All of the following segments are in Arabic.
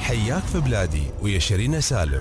حياك في بلادي ويا شيرين سالم.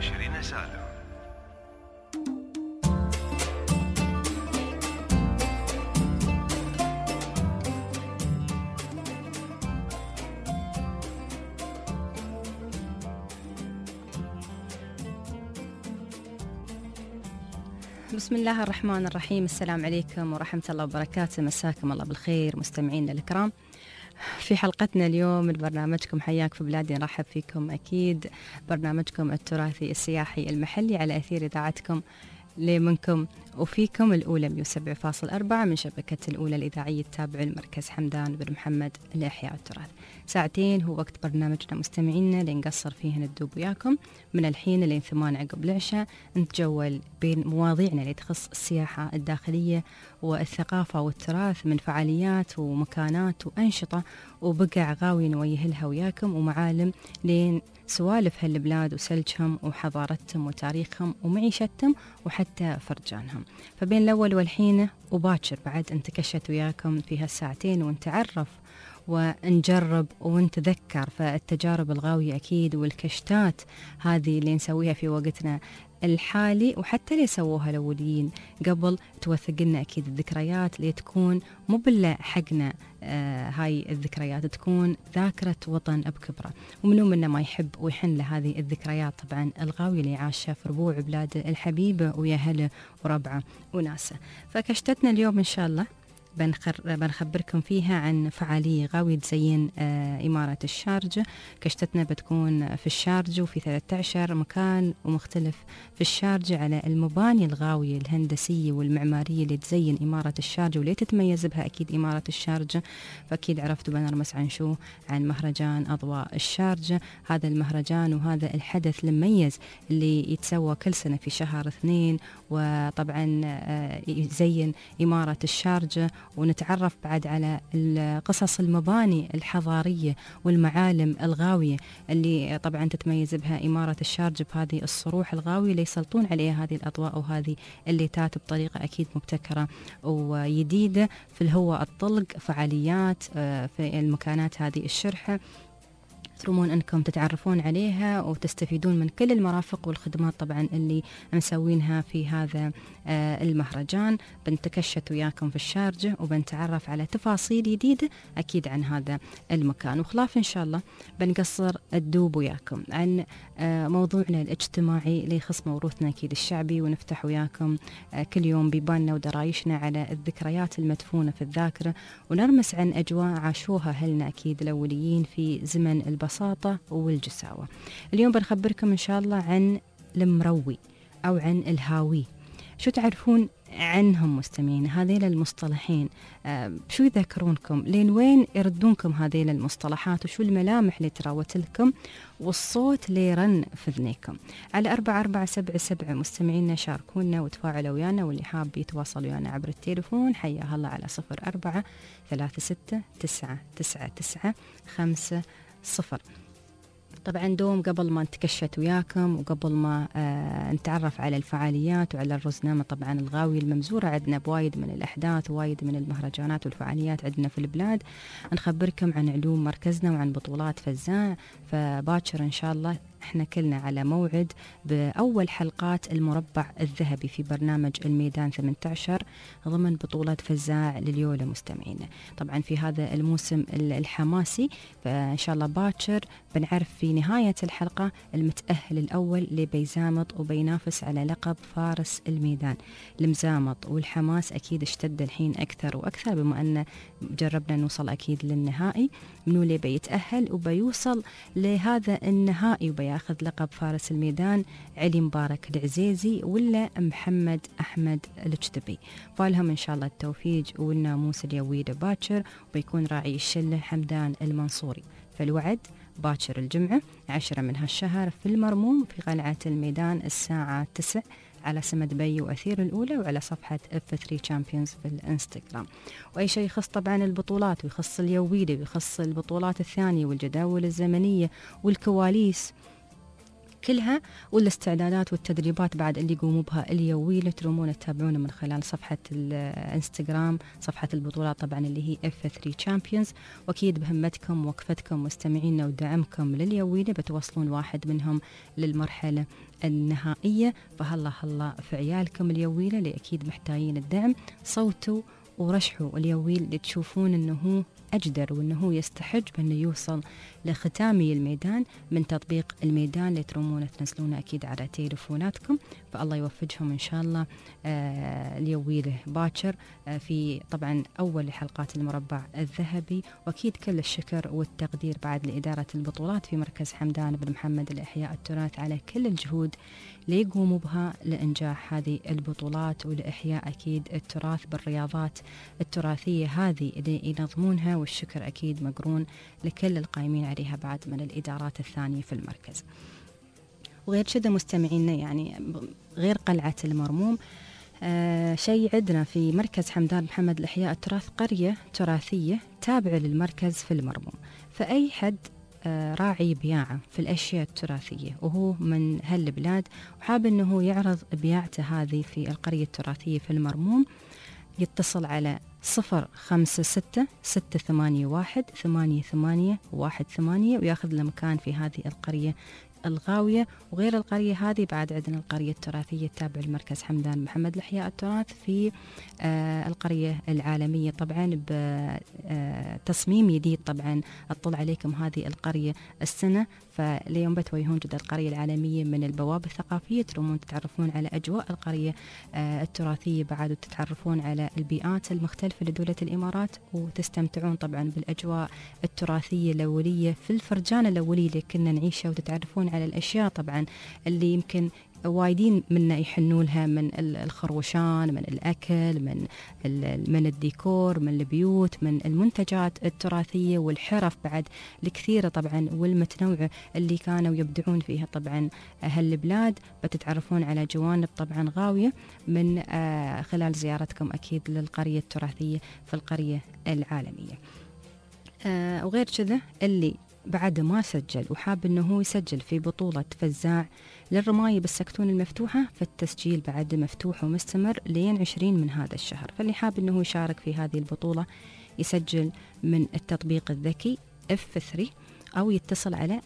بسم الله الرحمن الرحيم. السلام عليكم ورحمة الله وبركاته. مساكم الله بالخير مستمعينا الكرام. في حلقتنا اليوم من برنامجكم حياك في بلادي نرحب فيكم أكيد، برنامجكم التراثي السياحي المحلي على أثير إذاعتكم لمنكم وفيكم الأولى 107.4 من شبكة الأولى الإذاعية التابعة لمركز حمدان بن محمد لإحياء التراث. ساعتين هو وقت برنامجنا مستمعينا اللي نقصر فيه ندوب وياكم من الحين لين 8 عقب العشاء، نتجول بين مواضيعنا اللي تخص السياحة الداخلية والثقافة والتراث من فعاليات ومكانات وأنشطة وبقع غاوي نويهلها وياكم ومعالم لين سوالف هالبلاد وسلجهم وحضارتهم وتاريخهم ومعيشتهم وحتى فرجانهم. فبين الأول والحين وباكر بعد انتكشت وياكم في هالساعتين ونتعرف ونجرب ونتذكر فالتجارب الغاوية أكيد والكشتات هذه اللي نسويها في وقتنا الحالي وحتى اللي سووها الأوليين قبل توثق لنا أكيد الذكريات اللي تكون مو بالله حقنا. هاي الذكريات تكون ذاكرة وطن بكبره، ومنو منا ما يحب ويحن لهذه الذكريات طبعا الغاوية اللي عاشها في ربوع بلاد الحبيبة ويا هلا وربعه وناسه. فكشتتنا اليوم إن شاء الله بنخبركم فيها عن فعالية غاوية تزين إمارة الشارجة. كشتتنا بتكون في الشارجة وفي 13 مكان ومختلف في الشارجة على المباني الغاوية الهندسية والمعمارية اللي تزين إمارة الشارجة واللي تتميز بها أكيد إمارة الشارجة. فأكيد عرفتوا بنرمس عن شو؟ عن مهرجان أضواء الشارجة. هذا المهرجان وهذا الحدث المميز اللي يتسوى كل سنة في شهر 2، وطبعا يزين إمارة الشارجة ونتعرف بعد على قصص المباني الحضارية والمعالم الغاوية اللي طبعا تتميز بها إمارة الشارجة بهذه الصروح الغاوية اللي يسلطون عليها هذه الأضواء وهذه الليتات بطريقة أكيد مبتكرة وجديدة في الهواء الطلق. فعاليات في المكانات هذه الشرحة ترومون أنكم تتعرفون عليها وتستفيدون من كل المرافق والخدمات طبعا اللي مسوينها في هذا المهرجان. بنتكشت وياكم في الشارجة وبنتعرف على تفاصيل جديدة أكيد عن هذا المكان. وخلاف إن شاء الله بنقصر الدوب وياكم عن موضوعنا الاجتماعي اللي يخص موروثنا أكيد الشعبي، ونفتح وياكم كل يوم بيباننا ودرايشنا على الذكريات المدفونة في الذاكرة، ونرمس عن أجواء عاشوها أهلنا أكيد الأوليين في زمن البساطة والجساوة. اليوم بنخبركم إن شاء الله عن المروي أو عن الهاوي. شو تعرفون عنهم مستمعين هذيل المصطلحين؟ شو يذكرونكم؟ لين وين يردونكم هذيل المصطلحات؟ وشو الملامح اللي تراوت لكم والصوت اللي يرن في ذنيكم؟ على 4477 مستمعينا شاركونا وتفاعلوا ويانا، واللي حاب يتواصل ويانا عبر التليفون حياه الله على 0436999500. طبعا دوم قبل ما نتكشت وياكم وقبل ما نتعرف على الفعاليات وعلى الرزنامة طبعا الغاوية الممزورة عندنا بوايد من الأحداث ووايد من المهرجانات والفعاليات عندنا في البلاد، نخبركم عن علوم مركزنا وعن بطولات فزاع. فباكر إن شاء الله احنا كلنا على موعد بأول حلقات المربع الذهبي في برنامج الميدان 18 ضمن بطولة فزاع لليولة مستمعينا. طبعا في هذا الموسم الحماسي فإن شاء الله باكر بنعرف في نهاية الحلقة المتأهل الأول اللي بيزامط وبينافس على لقب فارس الميدان. المزامط والحماس أكيد اشتد الحين أكثر وأكثر بما أن جربنا نوصل أكيد للنهائي. منو اللي بيتأهل وبيوصل لهذا النهائي وبياخذ لقب فارس الميدان؟ علي مبارك العزيزي ولا محمد أحمد الجتبي؟ فالهم إن شاء الله التوفيق والناموس اليويد باكر، وبيكون راعي الشلة حمدان المنصوري. فالوعد باكر الجمعة 10 من هالشهر في المرموم في قلعة الميدان الساعة 9 على سمد بي وأثير الأولى وعلى صفحة F3 Champions في الانستغرام. وأي شيء يخص طبعا البطولات ويخص اليويدة ويخص البطولات الثانية والجداول الزمنية والكواليس كلها، والاستعدادات والتدريبات بعد اللي يقوموا بها اليومية ترومون تتابعونه من خلال صفحة الانستغرام، صفحة البطولات طبعا اللي هي F3 Champions. وأكيد بهمتكم وقفتكم مستمعينا ودعمكم لليومية بتوصلون واحد منهم للمرحلة النهائية. فهلا في عيالكم اليويلة اللي أكيد محتاجين الدعم، صوتوا ورشحوا اليويل اللي تشوفون أنه هو أجدر وأنه هو يستحق بأنه يوصل لختامي الميدان من تطبيق الميدان اللي ترومونه تنزلونه أكيد على تليفوناتكم. فالله يوفقهم إن شاء الله اليويله باكر في طبعا أول حلقات المربع الذهبي. وأكيد كل الشكر والتقدير بعد لإدارة البطولات في مركز حمدان بن محمد لإحياء التراث على كل الجهود اللي يقوموا بها لإنجاح هذه البطولات ولإحياء أكيد التراث بالرياضات التراثية هذه اللي ينظمونها. والشكر أكيد مقرون لكل القائمين عليها بعد من الإدارات الثانية في المركز. وغير كذا مستمعينا يعني غير قلعة المرموم شيء عندنا في مركز حمدان محمد لإحياء التراث قرية تراثية تابعة للمركز في المرموم. فأي حد راعي بياعة في الأشياء التراثية وهو من هالبلاد وحاب أنه يعرض بياعته هذه في القرية التراثية في المرموم يتصل على 056-681-8818 وياخذ له مكان في هذه القرية الغاوية. وغير القرية هذه بعد عندنا القرية التراثية التابعة لمركز حمدان محمد لإحياء التراث في القرية العالمية طبعا بتصميم جديد. طبعا أطلع عليكم هذه القرية السنة، فاليوم بتوجهون جدا القرية العالمية من البوابة الثقافية ترومون تتعرفون على أجواء القرية التراثية بعد وتتعرفون على البيئات المختلفة لدولة الإمارات وتستمتعون طبعا بالأجواء التراثية الأولية في الفرجان الأولي اللي كنا نعيشها وتتعرفون على الأشياء طبعا اللي يمكن وايدين منا يحنوا لها من الخروشان، من الأكل، من الديكور، من البيوت، من المنتجات التراثية والحرف بعد الكثيرة طبعا والمتنوعة اللي كانوا يبدعون فيها طبعا هالبلاد. بتتعرفون على جوانب طبعا غاوية من خلال زيارتكم أكيد للقرية التراثية في القرية العالمية. وغير كذا اللي بعد ما سجل وحاب أنه هو يسجل في بطولة فزاع للرماية بالسكتون المفتوحة، فالتسجيل بعد مفتوح ومستمر لين 20 من هذا الشهر. فاللي حاب أنه يشارك في هذه البطولة يسجل من التطبيق الذكي F3 أو يتصل على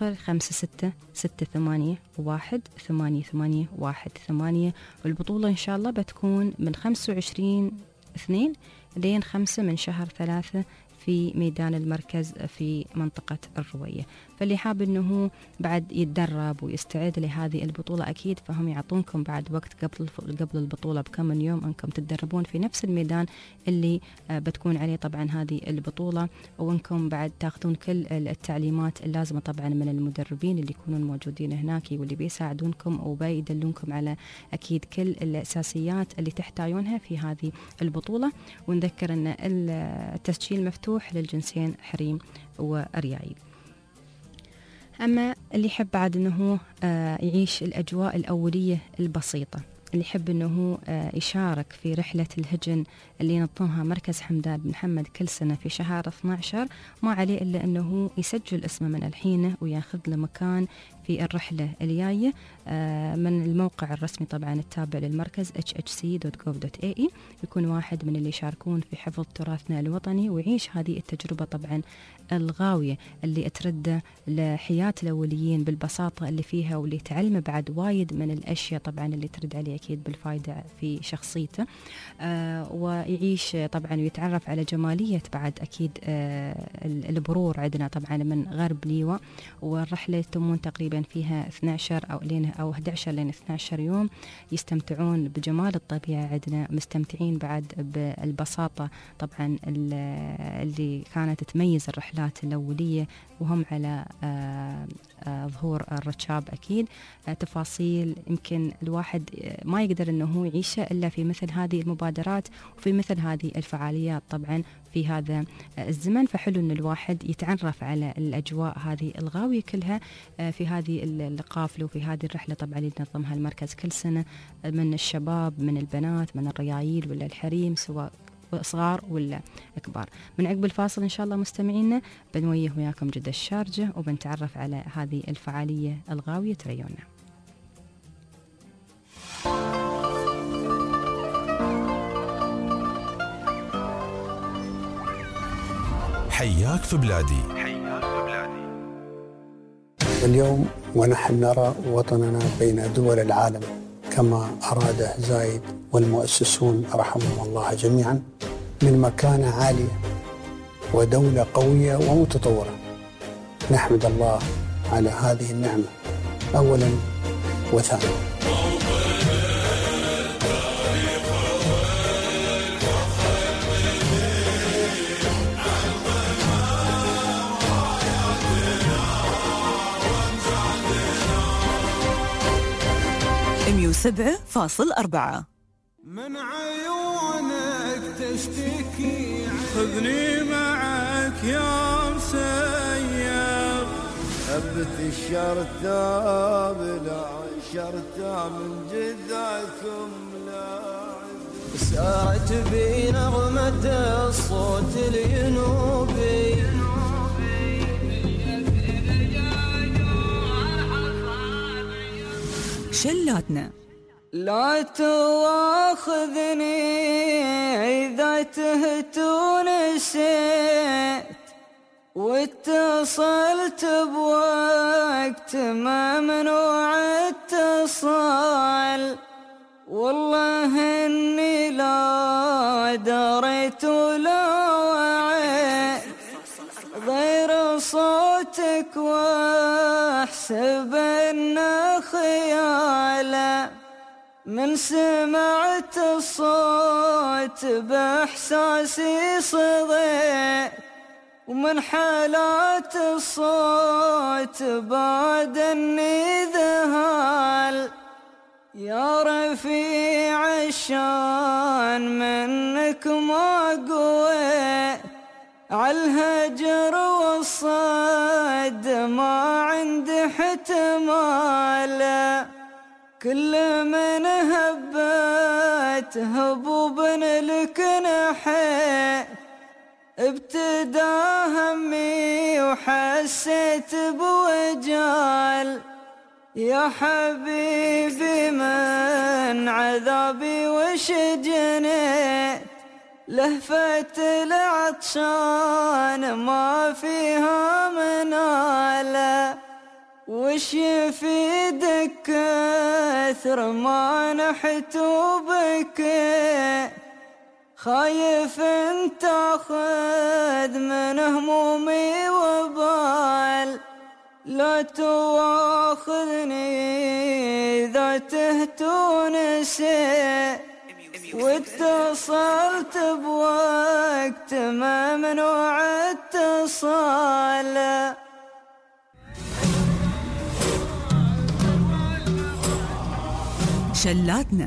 056-681-8818. والبطولة إن شاء الله بتكون من 25/2 لين 5 من شهر 3 في ميدان المركز في منطقة الروية. فاللي حاب أنه بعد يتدرب ويستعد لهذه البطولة أكيد فهم يعطونكم بعد وقت قبل البطولة بكم من يوم أنكم تتدربون في نفس الميدان اللي بتكون عليه طبعا هذه البطولة، وأنكم بعد تاخذون كل التعليمات اللازمة طبعا من المدربين اللي يكونون موجودين هناك واللي بيساعدونكم وبيدلونكم على أكيد كل الأساسيات اللي تحتاجونها في هذه البطولة. ونذكر أن التسجيل مفتوح للجنسين حريم وريايل. أما اللي يحب بعد أنه يعيش الأجواء الأولية البسيطة، اللي يحب أنه يشارك في رحلة الهجن اللي ينظمها مركز حمدان بن محمد كل سنة في شهر 12، ما عليه إلا أنه يسجل اسمه من الحين وياخذ له مكان في الرحلة الجاية من الموقع الرسمي طبعا التابع للمركز hhc.gov.ae. يكون واحد من اللي يشاركون في حفظ تراثنا الوطني ويعيش هذه التجربة طبعا الغاوية اللي ترد لحياة الأوليين بالبساطة اللي فيها، واللي تعلمه بعد وايد من الأشياء طبعا اللي ترد عليه أكيد بالفائدة في شخصيته، ويعيش طبعا ويتعرف على جمالية بعد أكيد البرور عندنا طبعا من غرب ليوا. والرحلة تمون تقريبا فيها 12 أو 11 لين 12 يوم يستمتعون بجمال الطبيعة عندنا، مستمتعين بعد بالبساطة طبعا اللي كانت تميز الرحلات الأولية، وهم على ظهور الركاب أكيد. تفاصيل يمكن الواحد ما يقدر أنه هو يعيشها إلا في مثل هذه المبادرات وفي مثل هذه الفعاليات طبعا في هذا الزمن. فحلو أن الواحد يتعرف على الأجواء هذه الغاوية كلها في هذه القافلة وفي هذه الرحلة طبعا اللي ينظمها المركز كل سنة، من الشباب من البنات من الريايل ولا الحريم، سواء الصغار والكبار. من عقب الفاصل إن شاء الله مستمعينا بنويه وياكم جدة الشارجة وبنتعرف على هذه الفعالية الغاوية ريونا. حياك في بلادي. اليوم ونحن نرى وطننا بين دول العالم كما أراده زايد والمؤسسون رحمهم الله جميعا من مكانة عالية ودولة قوية ومتطورة. نحمد الله على هذه النعمة أولا وثانيا. سبعة فاصل 4 من عيونك تشتكي خذني معك يا مسير ثبت الشرطة بلا شرطة من جذعكم لاعب سارت بي نغمة الصوت الينوبي شلاتنا. لا تواخذني إذا تهت ونسيت واتصلت بوقت ما منوع اتصال والله إني لا دريت ولا وعيت غير صوتك واحسب إنه خياله من سمعت الصوت بإحساسي صغيت ومن حالات الصوت بعد إني ذهال يا رفيع الشان منك ما قويت عالهجر والصد ما عندي احتمال كل من هبت هبوب لك نحيت ابتدى همي وحسيت بوجال يا حبيبي من عذابي وش جنيت لهفة العطشان ما فيها منالة وش يفيدك كثر ما نحت وبكيت خايف انت تاخذ من همومي وبال لا تواخذني إذا تهت ونسيت واتصلت بوقت ما منوع اتصال شلاتنا.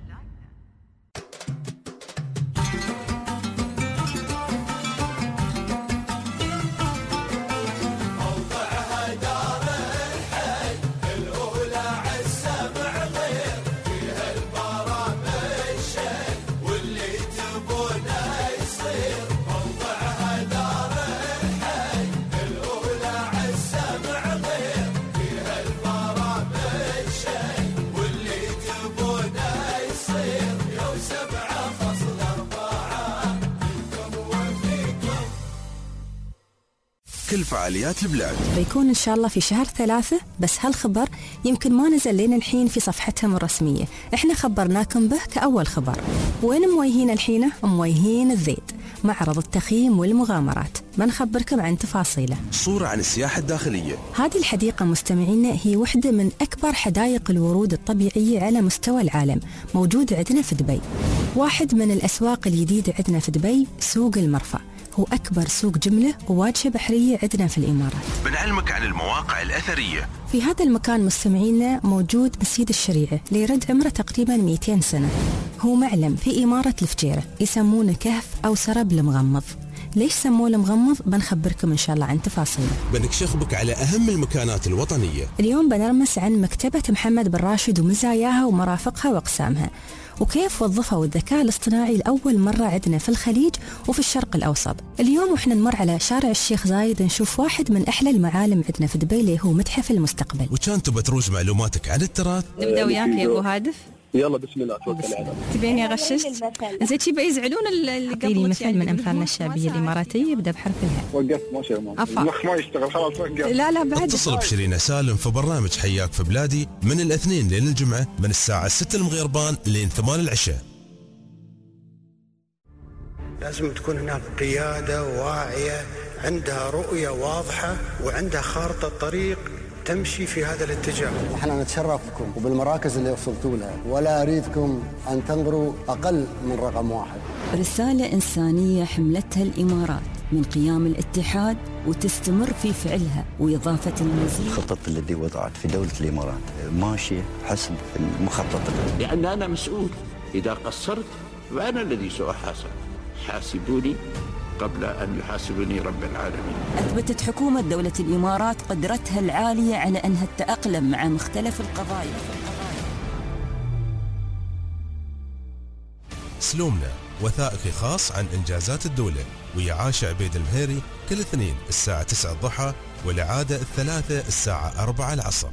كل فعاليات البلاد بيكون إن شاء الله في شهر 3 بس هالخبر يمكن ما نزل لنا الحين في صفحتهم الرسمية. إحنا خبرناكم به كأول خبر. وين مويهين الحين؟ مويهين الزيد معرض التخييم والمغامرات بنخبركم عن تفاصيله. صورة عن السياحة الداخلية. هذه الحديقة مستمعينا هي واحدة من أكبر حدائق الورود الطبيعية على مستوى العالم موجودة عندنا في دبي. واحد من الأسواق الجديدة عندنا في دبي سوق المرفأ هو أكبر سوق جملة وواجهة بحرية عندنا في الإمارات. بنعلمك عن المواقع الأثرية. في هذا المكان مستمعينا موجود مسجد الشريعة اللي يرد عمره تقريبا 200 سنة. هو معلم في إمارة الفجيرة يسمونه كهف أو سرب المغمض. ليش سموه المغمض؟ بنخبركم إن شاء الله عن تفاصيله. بنكشخ بك على أهم المكانات الوطنية. اليوم بنرمس عن مكتبة محمد بن راشد ومزاياها ومرافقها وأقسامها، وكيف وظفوا الذكاء الاصطناعي لأول مرة عندنا في الخليج وفي الشرق الأوسط. اليوم وإحنا نمر على شارع الشيخ زايد نشوف واحد من أحلى المعالم عندنا في دبي اللي هو متحف المستقبل. وكان تبى تروج معلوماتك عن التراث. نبدأ وياك يا أبو هادف. يلا بسم الله توكل على الله. تبيني غششت؟ زين شي بيزعلون اللي قبل مثل من امثالنا الشعبيه الاماراتيه يبدا بحرف الهاء. وقفت ما شاء الله. المخ ما يشتغل خلاص وقف. لا بعد. اتصل بشيرين سالم في برنامج حياك في بلادي من الاثنين لين الجمعه من الساعه 6 المغيربان لين 8 العشاء. لازم تكون هناك قياده واعيه عندها رؤيه واضحه وعندها خارطه طريق تمشي في هذا الاتجاه. احنا نتشرف بكم وبالمراكز اللي وصلتوا لها، ولا اريدكم ان تنظروا اقل من رقم 1. رسالة إنسانية حملتها الإمارات من قيام الاتحاد وتستمر في فعلها وإضافة المزيد. الخطط التي وضعت في دولة الإمارات ماشية حسب المخطط، لأن أنا مسؤول، إذا قصرت فأنا الذي سأحاسب. حاسبوني قبل أن يحاسبني رب العالمين. أثبتت حكومة دولة الإمارات قدرتها العالية على أنها تتأقلم مع مختلف القضايا. سلومنا وثائقي خاص عن إنجازات الدولة ويا عاشا عبيد المهيري كل اثنين الساعة 9 الضحى، والإعادة الثلاثة الساعة 4 العصر.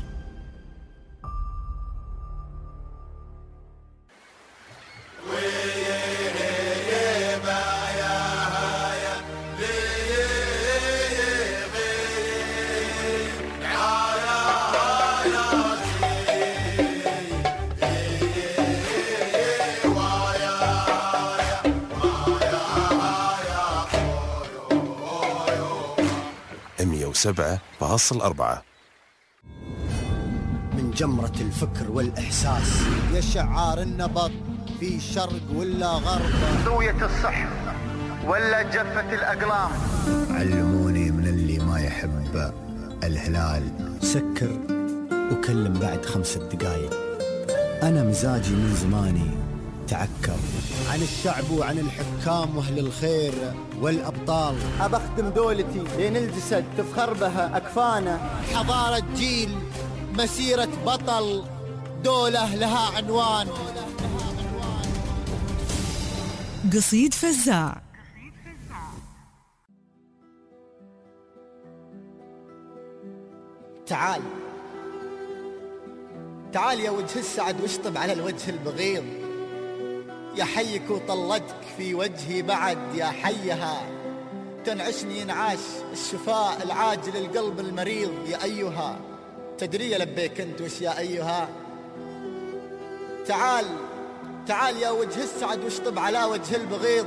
.4 من جمرة الفكر والإحساس يا شعار النبض في شرق ولا غرب، ضوية الصح ولا جفة الأقلام. علموني من اللي ما يحب الهلال سكر وكلم بعد 5 دقايق. أنا مزاجي من زماني تعكر عن الشعب وعن الحكام وأهل الخير والأبطال. أبخدم دولتي لين الجسد تفخر بها أكفانا. حضارة جيل، مسيرة بطل، دولة لها عنوان. قصيد فزاع. تعال يا وجه السعد واشطب على الوجه البغيض. يا حيك وطلتك في وجهي بعد يا حيها، تنعشني انعاش الشفاء العاجل القلب المريض يا أيها. تدري يا لبيك انت وش يا أيها. تعال يا وجه السعد واشطب على وجه البغيض.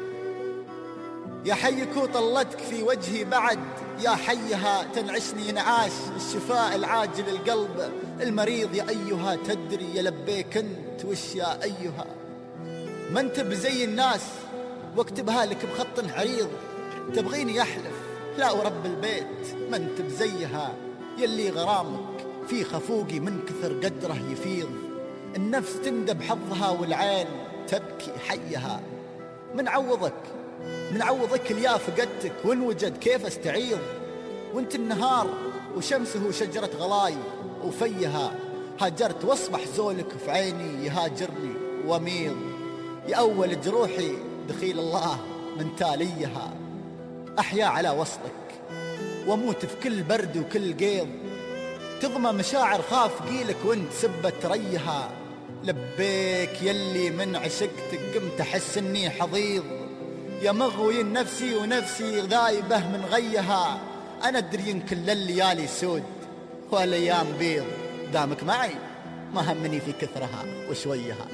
يا حيك وطلتك في وجهي بعد يا حيها، تنعشني انعاش الشفاء العاجل القلب المريض يا أيها. تدري يا لبيك انت وش يا أيها. ما انت بزي الناس واكتبها لك بخط عريض. تبغيني احلف لا ورب البيت ما انت بزيها. يلي غرامك في خفوقي من كثر قدره يفيض. النفس تندب حظها والعين تبكي حيها. من عوضك اليا فقدتك وان وجد كيف استعيض. وانت النهار وشمسه شجرة غلاي وفيها. هاجرت واصبح زولك في عيني يهاجرني وميض. يا أول جروحي دخيل الله من تاليها. أحيا على وصلك واموت في كل برد وكل قيض. تضمى مشاعر خاف قيلك وانت سبت ريها. لبيك يلي من عشقتك قمت أحس اني حضيض. يا مغوي نفسي ونفسي ذايبة من غيها. أنا أدري إن كل الليالي سود والأيام بيض. دامك معي ما همني في كثرها وشويها.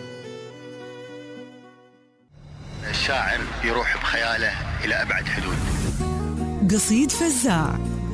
الشاعر يروح بخياله إلى أبعد حدود. قصيد فزاع.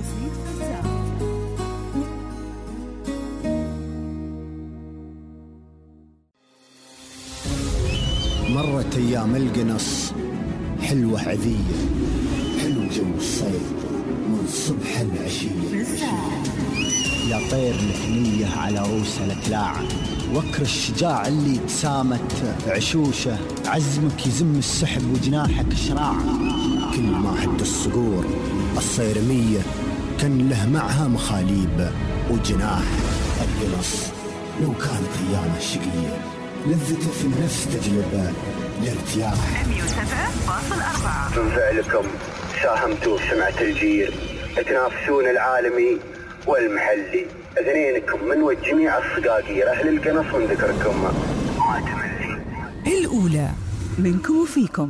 مرت أيام القنص حلوة عذية، حلو جو الصيف من صبح العشية. يا طير الثنية على روس الأكلاع، وكر الشجاع اللي تسامت عشوشه. عزمك يزم السحب وجناحك شراع، كل ما هد الصقور. الصيرمية كان له معها مخاليب وجناح. القنص لو كانت أيامه شقية لذته في النفس تجلب الارتياح. 107.4 من فعلكم ساهمتوا في سمعة الجيل، تنافسون العالمي والمحلي. اثنينكم من وجميع الصقاقير أهل القنص من ذكركم ما تملي. الأولى منكم وفيكم.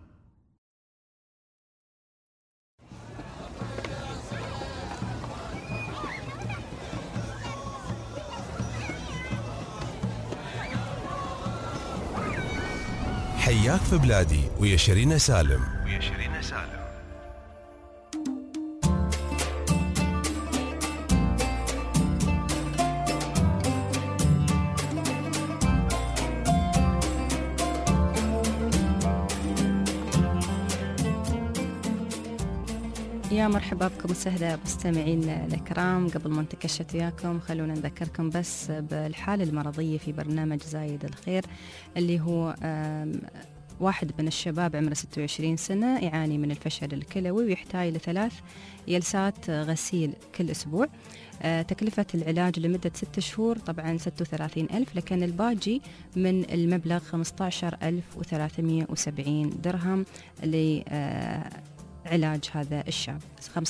حياك في بلادي ويا شيرين سالم. يا مرحبا بكم وسهلا مستمعين الكرام. قبل ما نتكشف وياكم خلونا نذكركم بس بالحالة المرضية في برنامج زايد الخير، اللي هو واحد من الشباب عمره 26 سنة يعاني من الفشل الكلوي ويحتاج ل3 جلسات غسيل كل أسبوع. تكلفة العلاج لمدة 6 شهور طبعا 36,000، لكن الباقي من المبلغ 15,370 درهم علاج هذا الشاب.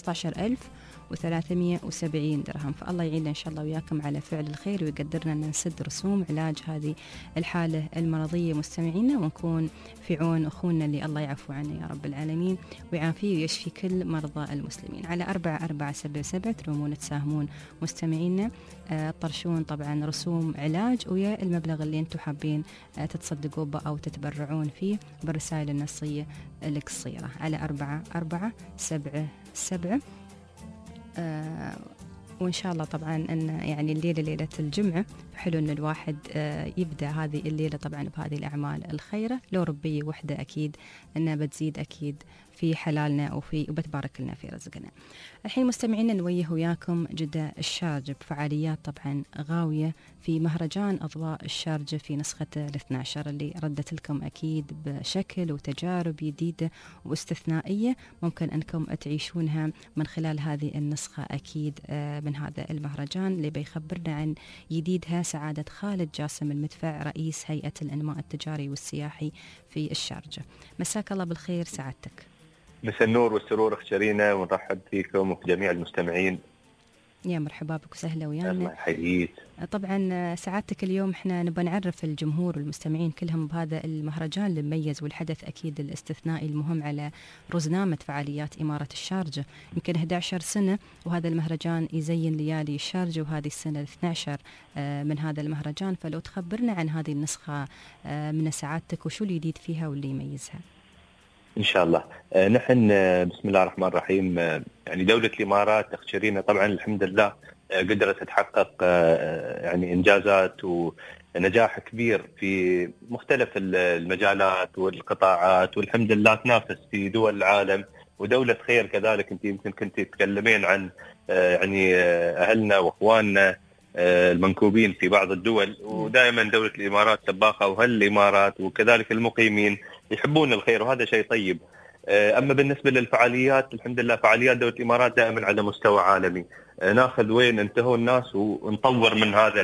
15,370 درهم. فالله يعيننا إن شاء الله وياكم على فعل الخير ويقدرنا أن نسد رسوم علاج هذه الحالة المرضية مستمعينا، ونكون في عون أخونا اللي الله يعفو عنه يا رب العالمين ويعافيه ويشفي كل مرضى المسلمين. على 4477 ترومون تساهمون مستمعينا، طرشون طبعا رسوم علاج ويا المبلغ اللي انتم حابين تتصدقوا به أو تتبرعون فيه بالرسائل النصية القصيرة على 4477. وإن شاء الله طبعا أن يعني الليلة ليلة الجمعة، فحلو أن الواحد يبدأ هذه الليلة طبعا بهذه الأعمال الخيرة. لو ربي وحدة أكيد أنها بتزيد أكيد في حلالنا وبتبارك لنا في رزقنا. الحين مستمعينا نويه وياكم جدة الشارجة بفعاليات طبعا غاوية في مهرجان أضواء الشارجة في نسخة 12 اللي ردت لكم أكيد بشكل وتجارب جديدة واستثنائية ممكن أنكم تعيشونها من خلال هذه النسخة أكيد من هذا المهرجان اللي بيخبرنا عن جديدها سعادة خالد جاسم المدفع رئيس هيئة الإنماء التجاري والسياحي في الشارجة. مساك الله بالخير سعادتك. مساء النور والسرور أخت شيرين، ونرحب فيكم وفي جميع المستمعين. يا مرحبا بك وسهلا ويانا. الله يحييك. طبعا سعادتك اليوم احنا نبغى نعرف الجمهور والمستمعين كلهم بهذا المهرجان المميز والحدث اكيد الاستثنائي المهم على رزنامة فعاليات إمارة الشارجة. يمكن 11 سنة وهذا المهرجان يزين ليالي الشارجة، وهذه السنة 12 من هذا المهرجان. فلو تخبرنا عن هذه النسخة من سعادتك وشو الجديد فيها واللي يميزها. إن شاء الله. نحن بسم الله الرحمن الرحيم، يعني دولة الإمارات أخت شيرين طبعا الحمد لله قدرت تحقق يعني إنجازات ونجاح كبير في مختلف المجالات والقطاعات، والحمد لله تنافس في دول العالم ودولة خير كذلك. أنت يمكن كنت تتكلمين عن يعني أهلنا وأخواننا المنكوبين في بعض الدول، ودائما دولة الإمارات سباقة، وهل الإمارات وكذلك المقيمين يحبون الخير، وهذا شيء طيب. أما بالنسبة للفعاليات الحمد لله فعاليات دولة الإمارات دائما على مستوى عالمي، ناخذ وين انتهوا الناس ونطور من هذا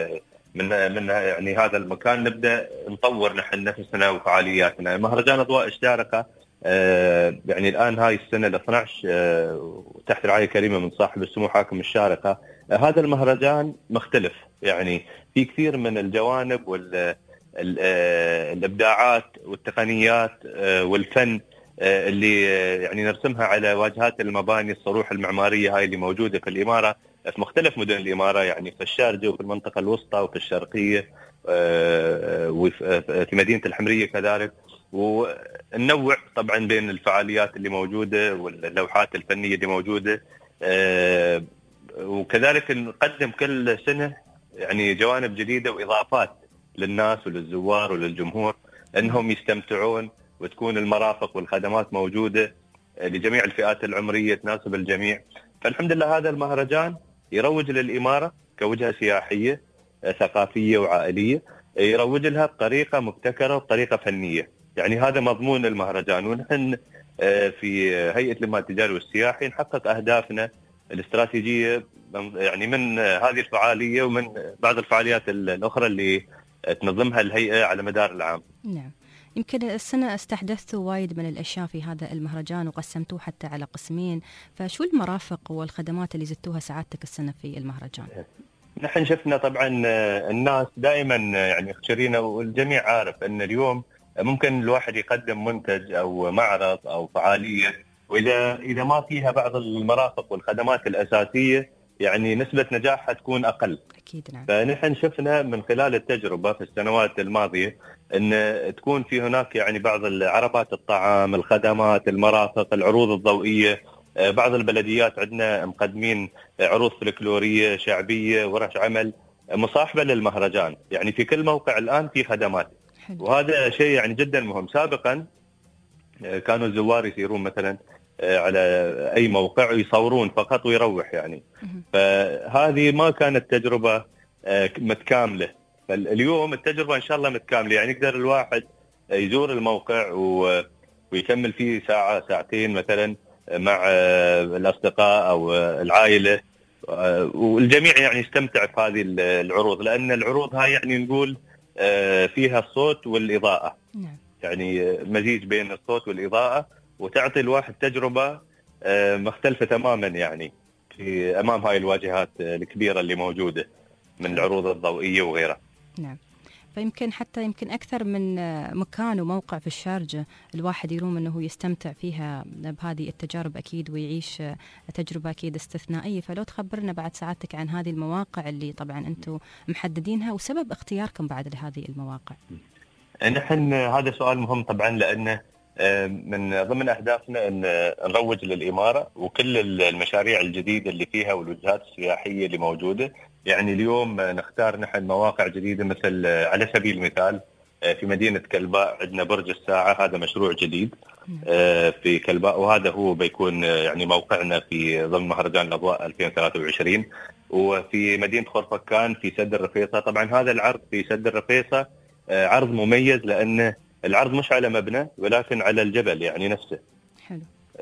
من يعني هذا المكان، نبدأ نطور نحن نفسنا وفعالياتنا. مهرجان أضواء الشارقة يعني الآن هاي السنة 12 تحت رعاية كريمة من صاحب السمو حاكم الشارقة. هذا المهرجان مختلف، يعني في كثير من الجوانب والإبداعات والتقنيات والفن اللي يعني نرسمها على واجهات المباني الصروح المعمارية هاي اللي موجودة في الإمارة في مختلف مدن الإمارة، يعني في الشارجة وفي المنطقة الوسطى وفي الشرقية وفي مدينة الحمرية كذلك. وننوع طبعا بين الفعاليات اللي موجودة واللوحات الفنية اللي موجودة، وكذلك نقدم كل سنة يعني جوانب جديدة وإضافات للناس وللزوار وللجمهور أنهم يستمتعون، وتكون المرافق والخدمات موجودة لجميع الفئات العمرية تناسب الجميع. فالحمد لله هذا المهرجان يروج للإمارة كوجهة سياحية ثقافية وعائلية، يروج لها بطريقة مبتكرة وبطريقة فنية، يعني هذا مضمون المهرجان. ونحن في هيئة الإنماء التجاري والسياحي نحقق أهدافنا الاستراتيجية يعني من هذه الفعالية ومن بعض الفعاليات الأخرى اللي تنظمها الهيئة على مدار العام. نعم. يمكن السنة استحدثتوا وايد من الأشياء في هذا المهرجان وقسمتوه حتى على قسمين، فشو المرافق والخدمات اللي زدتوها سعادتك السنة في المهرجان؟ نحن شفنا طبعا الناس دائما يعني خشرينا، والجميع عارف أن اليوم ممكن الواحد يقدم منتج أو معرض أو فعالية، وإذا ما فيها بعض المرافق والخدمات الأساسية يعني نسبة نجاحها تكون أقل. أكيد نعم. فنحن شفنا من خلال التجربة في السنوات الماضية أن تكون في هناك يعني بعض عربات الطعام، الخدمات، المرافق، العروض الضوئية. بعض البلديات عندنا مقدمين عروض فلكلورية شعبية، ورش عمل مصاحبة للمهرجان، يعني في كل موقع الآن في خدمات. وهذا شيء يعني جدا مهم. سابقا كانوا الزوار يسيرون مثلا على أي موقع يصورون فقط ويروح يعني، فهذه ما كانت تجربة متكاملة. فاليوم التجربة إن شاء الله متكاملة، يعني يقدر الواحد يزور الموقع ويكمل فيه ساعة ساعتين مثلا مع الأصدقاء أو العائلة، والجميع يعني يستمتع بهذه العروض، لأن العروض هاي يعني نقول فيها الصوت والإضاءة. يعني مزيج بين الصوت والإضاءة، وتعطي الواحد تجربة مختلفة تماما يعني في أمام هاي الواجهات الكبيرة اللي موجودة من العروض الضوئية وغيرها. نعم. فيمكن حتى يمكن أكثر من مكان وموقع في الشارجة الواحد يروم أنه يستمتع فيها بهذه التجارب أكيد، ويعيش تجربة أكيد استثنائية. فلو تخبرنا بعد سعادتك عن هذه المواقع اللي طبعا أنتم محددينها وسبب اختياركم بعد لهذه المواقع. نحن هذا سؤال مهم طبعا، لأنه من ضمن أهدافنا أن نروج للإمارة وكل المشاريع الجديدة اللي فيها والوجهات السياحية اللي موجودة. يعني اليوم نختار نحن مواقع جديدة، مثل على سبيل المثال في مدينة كلباء عندنا برج الساعة، هذا مشروع جديد في كلباء، وهذا هو بيكون يعني موقعنا في ضمن مهرجان الأضواء 2023. وفي مدينة خورفكان في سد الرفيصة، طبعا هذا العرض في سد الرفيصة عرض مميز لأن العرض مش على مبنى ولكن على الجبل يعني نفسه. حلو.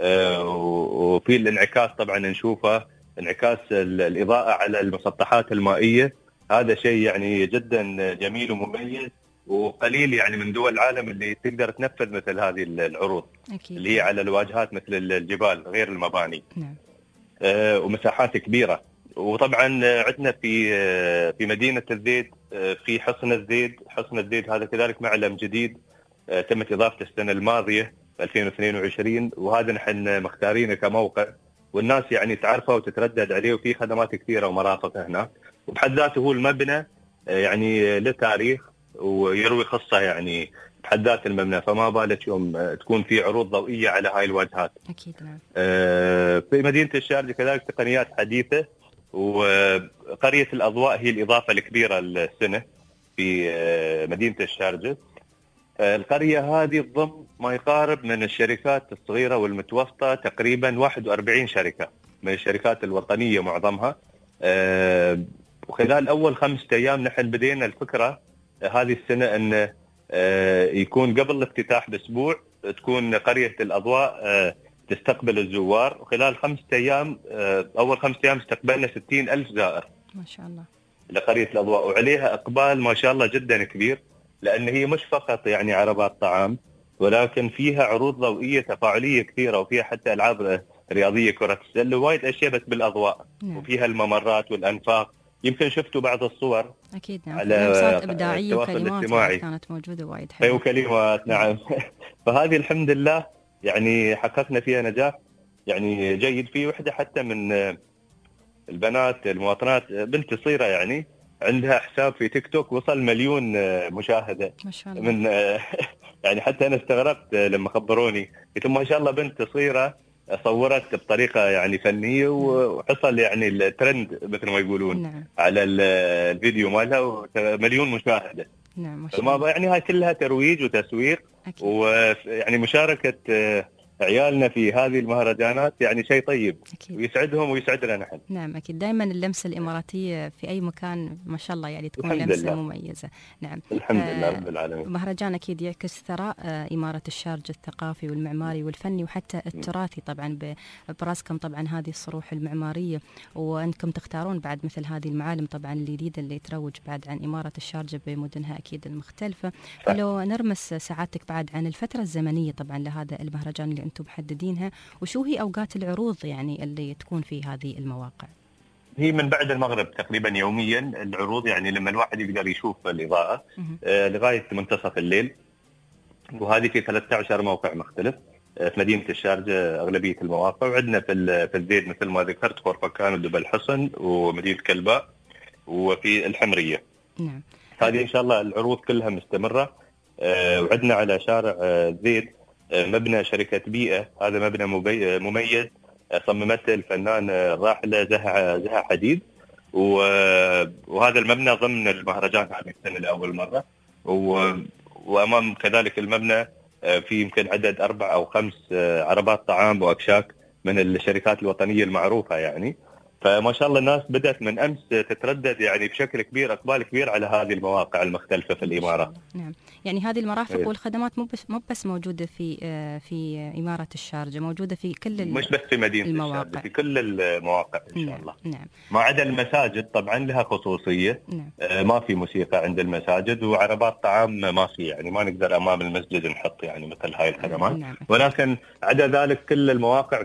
وفي الانعكاس طبعا نشوفه، انعكاس الإضاءة على المسطحات المائية، هذا شيء يعني جدا جميل ومميز، وقليل يعني من دول العالم اللي تقدر تنفذ مثل هذه العروض. أكيد. اللي هي على الواجهات مثل الجبال غير المباني. نعم. ومساحات كبيرة. وطبعا عندنا في مدينة الزيد في حصن الزيد. حصن الزيد هذا كذلك معلم جديد تمت إضافته السنة الماضية 2022، وهذا نحن مختارينه كموقع، والناس يعني تعرفه وتتردد عليه، وفي خدمات كثيرة ومرافق هناك، وبحد ذاته هو المبنى يعني له تاريخ ويروي قصة يعني بحد ذات المبنى، فما بالك يوم تكون في عروض ضوئية على هاي الواجهات. أكيد نعم. في مدينة الشارجة كذلك تقنيات حديثة، وقرية الأضواء هي الإضافة الكبيرة السنة في مدينة الشارجة. القرية هذه تضم ما يقارب من الشركات الصغيرة والمتوسطة تقريبا 41 شركة من الشركات الوطنية معظمها. وخلال أول 5 أيام نحن بدينا الفكرة هذه السنة أن يكون قبل الافتتاح بأسبوع تكون قرية الأضواء تستقبل الزوار، وخلال 5 أيام أول 5 أيام استقبلنا 60,000 زائر ما شاء الله لقرية الأضواء، وعليها إقبال ما شاء الله جدا كبير، لأن هي مش فقط يعني عربات طعام، ولكن فيها عروض ضوئية تفاعلية كثيرة، وفيها حتى ألعاب رياضية، كرة السلة، وايد أشياء بس بالأضواء. نعم. وفيها الممرات والأنفاق، يمكن شفتوا بعض الصور. أكيد نعم. على لمسات إبداعية وكلمات كانت موجودة وايد حلوة. وكلمات نعم. فهذه الحمد لله يعني حققنا فيها نجاح يعني جيد. في وحدة حتى من البنات المواطنات، بنت صغيرة يعني عندها حساب في تيك توك وصل 1,000,000 مشاهدة ما شاء الله. من يعني حتى أنا استغربت لما خبروني، قلت ما شاء الله بنت صغيرة صورت بطريقة يعني فنية وحصل يعني الترند مثل ما يقولون. نعم. على الفيديو مالها 1,000,000 مشاهدة. نعم ما شاء الله. يعني هاي كلها ترويج وتسويق، ويعني مشاركة عيالنا في هذه المهرجانات يعني شيء طيب أكيد. ويسعدهم ويسعدنا نحن. نعم أكيد، دائما اللمسة الإماراتية في أي مكان ما شاء الله يعني تكون لمسة لله. مميزة. نعم الحمد لله رب العالمين. مهرجان أكيد يعكس ثراء إمارة الشارجة الثقافي والمعماري والفني وحتى التراثي طبعا براسكم طبعا هذه الصروح المعمارية، وأنكم تختارون بعد مثل هذه المعالم طبعا الجديدة اللي تروج بعد عن إمارة الشارجة بمدنها أكيد المختلفة. فلو نرمس سعادتك بعد عن الفترة الزمنية طبعا لهذا المهرجان اللي أنتم محددينها، وشو هي أوقات العروض يعني اللي تكون في هذه المواقع؟ هي من بعد المغرب تقريبا يوميا العروض، يعني لما الواحد يقدر يشوف الإضاءة لغاية منتصف الليل، وهذه في 13 موقع مختلف في مدينة الشارجة أغلبية المواقع، وعندنا في الزيد مثل ما ذكرت خورفكان ودبا الحصن ومدينة كلباء وفي الحمرية. نعم. هذه إن شاء الله العروض كلها مستمرة. وعندنا على شارع زيد مبنى شركة بيئة، هذا مبنى مميز صممته الفنان الراحلة زها حديد، وهذا المبنى ضمن المهرجان هذه السنة لأول مرة. وأمام كذلك المبنى في يمكن عدد 4 أو 5 عربات طعام وأكشاك من الشركات الوطنية المعروفة يعني. فما شاء الله الناس بدأت من أمس تتردد يعني بشكل كبير، إقبال كبير على هذه المواقع المختلفة في الإمارات. نعم، يعني هذه المرافق والخدمات مو بس موجودة في إمارة الشارجة، موجودة في كل مش بس في مدينة الشارجة، في كل المواقع إن شاء الله. نعم. ما عدا المساجد طبعا لها خصوصية. نعم. ما في موسيقى عند المساجد، وعربات طعام ما في، يعني ما نقدر أمام المسجد نحط يعني مثل هاي الخدمات. نعم. ولكن عدا ذلك كل المواقع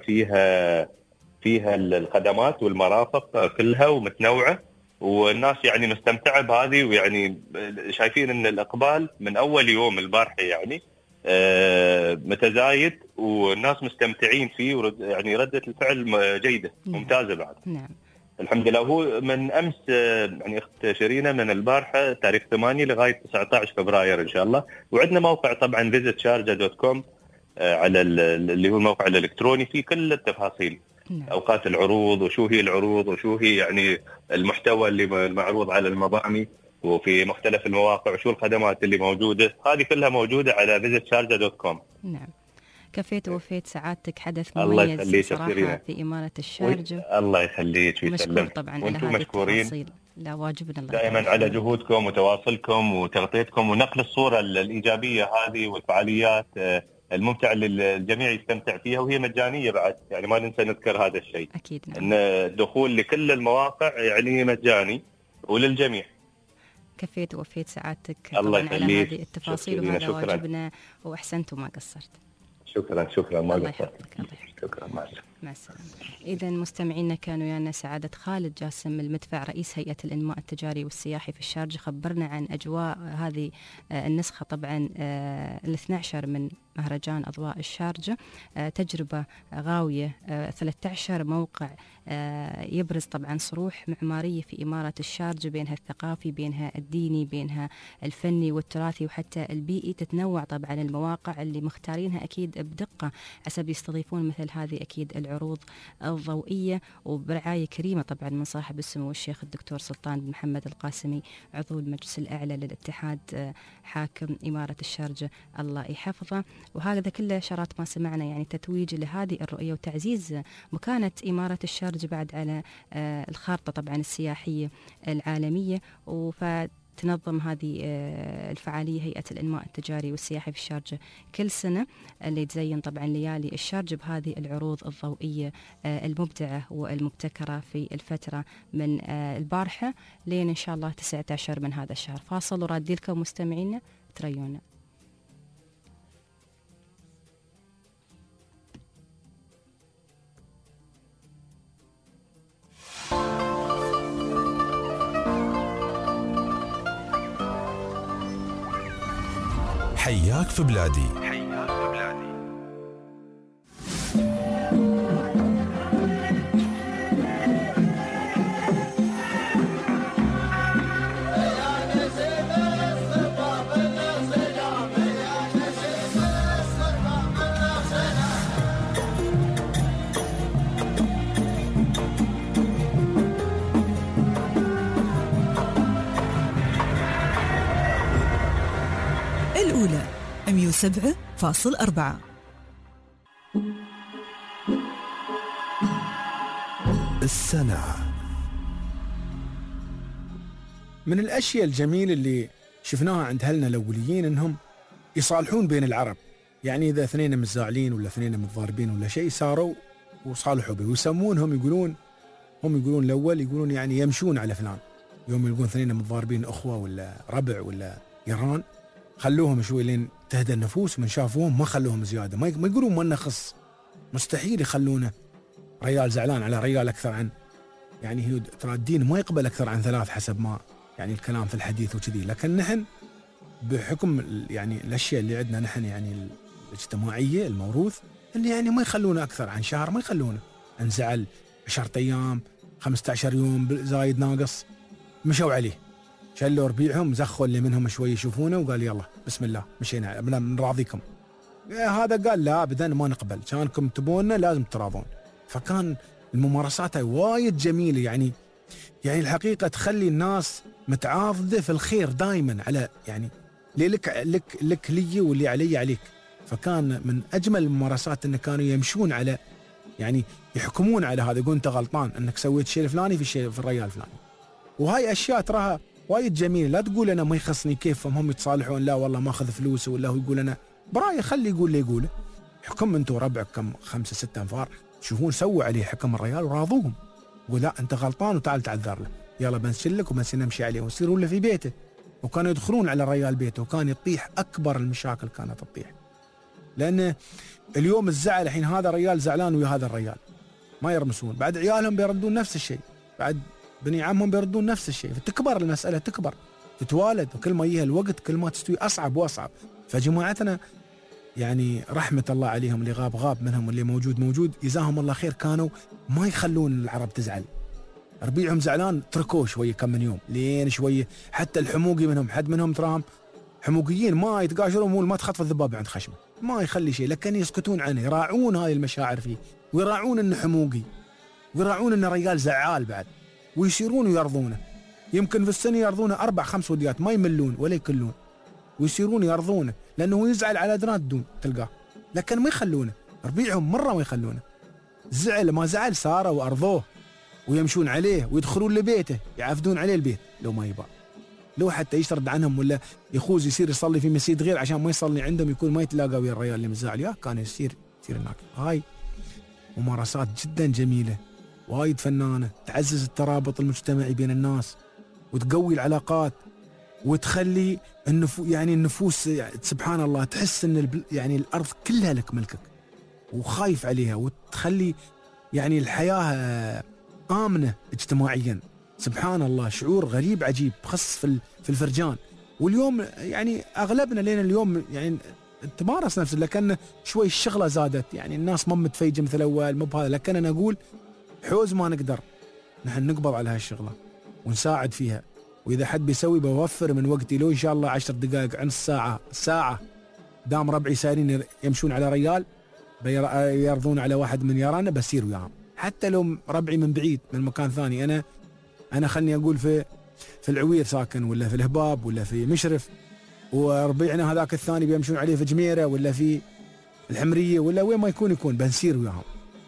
فيها الخدمات والمرافق كلها ومتنوعة، والناس يعني مستمتعة بهذه، ويعني شايفين ان الإقبال من أول يوم البارحة يعني متزايد، والناس مستمتعين فيه، يعني ردة الفعل جيدة ممتازة بعد. نعم. الحمد لله. هو من أمس يعني أخت شيرينا من البارحة تاريخ 8 لغاية 19 فبراير إن شاء الله. وعندنا موقع طبعا visitsharjah.com على اللي هو الموقع الإلكتروني، فيه كل التفاصيل. أوقات العروض، وشو هي العروض، وشو هي يعني المحتوى اللي المعروض على المباني وفي مختلف المواقع، وشو الخدمات اللي موجودة. هذه كلها موجودة على visitsharjah.com. نعم. كفيت ووفيت سعادتك، حدث مميز صراحة في إمارة الشارجة. الله يخليك مشكور طبعا على هذه التفاصيل. لا، واجبنا الله دائما على جهودكم وتواصلكم وتغطيتكم ونقل الصورة الإيجابية هذه والفعاليات الممتع اللي الجميع يستمتع فيها، وهي مجانية بعد، يعني ما ننسى نذكر هذا الشيء. أكيد. نعم. أن الدخول لكل المواقع يعني مجاني وللجميع. كفيت ووفيت سعادتك طبعا على هذه التفاصيل، وهذا واجبنا، وأحسنت وما قصرت. شكرا ما قصرت. شكرا، مع السلامة. إذا مستمعينا كانوا ويانا سعادة خالد جاسم المدفع رئيس هيئة الإنماء التجاري والسياحي في الشارجة، خبرنا عن أجواء هذه النسخة طبعا 12 من مهرجان أضواء الشارجة. تجربة غاوية، 13 موقع يبرز طبعا صروح معمارية في إمارة الشارجة، بينها الثقافي، بينها الديني، بينها الفني والتراثي وحتى البيئي. تتنوع طبعا المواقع اللي مختارينها أكيد بدقة حسب يستضيفون مثل هذه أكيد العروض الضوئية، وبرعاية كريمة طبعا من صاحب السمو الشيخ الدكتور سلطان بن محمد القاسمي عضو المجلس الأعلى للاتحاد حاكم إمارة الشارجة الله يحفظه. وهذا كله شرط ما سمعنا يعني تتويج لهذه الرؤية وتعزيز مكانة إمارة الشارجة بعد على الخارطة طبعا السياحية العالمية. تنظم هذه الفعالية هيئة الإنماء التجاري والسياحي في الشارجة كل سنة، اللي تزين طبعا ليالي الشارجة بهذه العروض الضوئية المبدعة والمبتكرة في الفترة من البارحة لين إن شاء الله 19 من هذا الشهر. فاصل ورادي لكم مستمعينا، تريونا. حياك في بلادي. الأولى 107.4. السنة. من الأشياء الجميلة اللي شفناها عند أهلنا الأوليين إنهم يصالحون بين العرب. يعني إذا اثنين متزاعلين ولا اثنين متضاربين ولا شيء صاروا وصالحوا به، ويسمونهم هم يقولون الأول يقولون يعني يمشون على فلان. يوم يلقون اثنين متضاربين أخوة ولا ربع ولا جيران خلوهم شوي لين تهدى النفوس، من شافوهم ما خلوهم زيادة، ما يقولون ما نخص، مستحيل يخلونه ريال زعلان على ريال أكثر عن، يعني هي ترى الدين ما يقبل أكثر عن 3 حسب ما يعني الكلام في الحديث وكذي. لكن نحن بحكم يعني الأشياء اللي عندنا نحن يعني الاجتماعية الموروث اللي يعني ما يخلونا أكثر عن شهر، ما يخلونا انزعل 10 أيام 15 يوم زايد ناقص مشوا عليه، شلوا ربيعهم زخوا اللي منهم شوي يشوفونه وقال يلا بسم الله مشينا بنراضيكم. هذا قال لا أبدا ما نقبل، كانكم تبوننا لازم تراضون. فكان الممارسات هاي وايد جميلة، يعني الحقيقة تخلي الناس متعاضدة في الخير دائما، على يعني لك لي واللي علي عليك. فكان من أجمل الممارسات أن كانوا يمشون على يعني يحكمون على هذا، يقول أنت غلطان أنك سويت الشيء الفلاني في الريال الفلاني. وهاي أشياء تراها وايد جميلة. لا تقول أنا ما يخصني كيف هم يتصالحون، لا والله ما أخذ فلوسه، ولا هو يقول أنا براي خلي يقول لي يقوله. حكم أنتوا ربعك كم 5 6 أنفار تشوفون سووا عليه حكم الريال وراضوهم، يقول لا أنت غلطان وتعال تعذر له، يلا بنشلك وبنصير نمشي عليه ونصيرون له في بيته. وكانوا يدخلون على الريال بيته وكان يطيح أكبر المشاكل كانت تطيح. لأن اليوم الزعل الحين هذا ريال زعلان ويا هذا الريال ما يرمسون، بعد عيالهم بيردون نفس الشيء، بعد بني عمهم بيردون نفس الشيء، فتكبر المسألة، تكبر تتوالد، وكل ما يجي الوقت كل ما تستوي أصعب وأصعب. فجماعتنا يعني رحمة الله عليهم، اللي غاب منهم واللي موجود جزاهم الله خير، كانوا ما يخلون العرب تزعل. ربيعهم زعلان تركوه شوية كم من يوم لين شوية، حتى الحموقي منهم حد منهم تراهم حموقيين ما يتقاشرون، مول ما تخطف الذباب عند خشمه، ما يخلي شيء، لكن يسكتون عنه، يراعون هاي المشاعر فيه، ويراعون انه حموقي، ويراعون انه رجال زعال بعد، ويصيرون ويرضونه. يمكن في السنة يرضونه 4 5 وديات ما يملون ولا يكلون، ويصيرون يرضونه لانه يزعل على درات دون تلقاه، لكن ما يخلونه. ربيعهم مرة ما يخلونه، زعل ما زعل ساره وارضوه ويمشون عليه ويدخلون لبيته يعفدون عليه البيت لو ما يبغى، لو حتى يشرد عنهم ولا يخوز يصير يصلي في مسجد غير عشان ما يصلي عندهم، يكون ما يتلاقى ويا الرجال اللي مزعل ياه، كان يصير هناك. هاي ممارسات جدا جميلة وايد فنانة، تعزز الترابط المجتمعي بين الناس وتقوي العلاقات وتخلي النفوس يعني سبحان الله تحس ان يعني الارض كلها لك ملكك وخايف عليها، وتخلي يعني الحياة آمنة اجتماعيا. سبحان الله شعور غريب عجيب خص في الفرجان. واليوم يعني اغلبنا لين اليوم يعني تمارس نفسه، لكن شوي الشغله زادت، يعني الناس ما متفيجه مثل اول مو بهذا. لكن انا اقول حوز ما نقدر نحن نقبض على هالشغله ونساعد فيها، واذا حد بيسوي بوفر من وقتي، لو ان شاء الله 10 دقائق عن ساعه دام ربعي سايرين يمشون على ريال يرضون على واحد من يرانا بسير وياهم، حتى لو ربعي من بعيد من مكان ثاني. انا خلني اقول في العوير ساكن، ولا في الهباب، ولا في مشرف، وربيعنا هذاك الثاني بيمشون عليه في جميره ولا في الحمريه ولا وين ما يكون بنسير وياهم،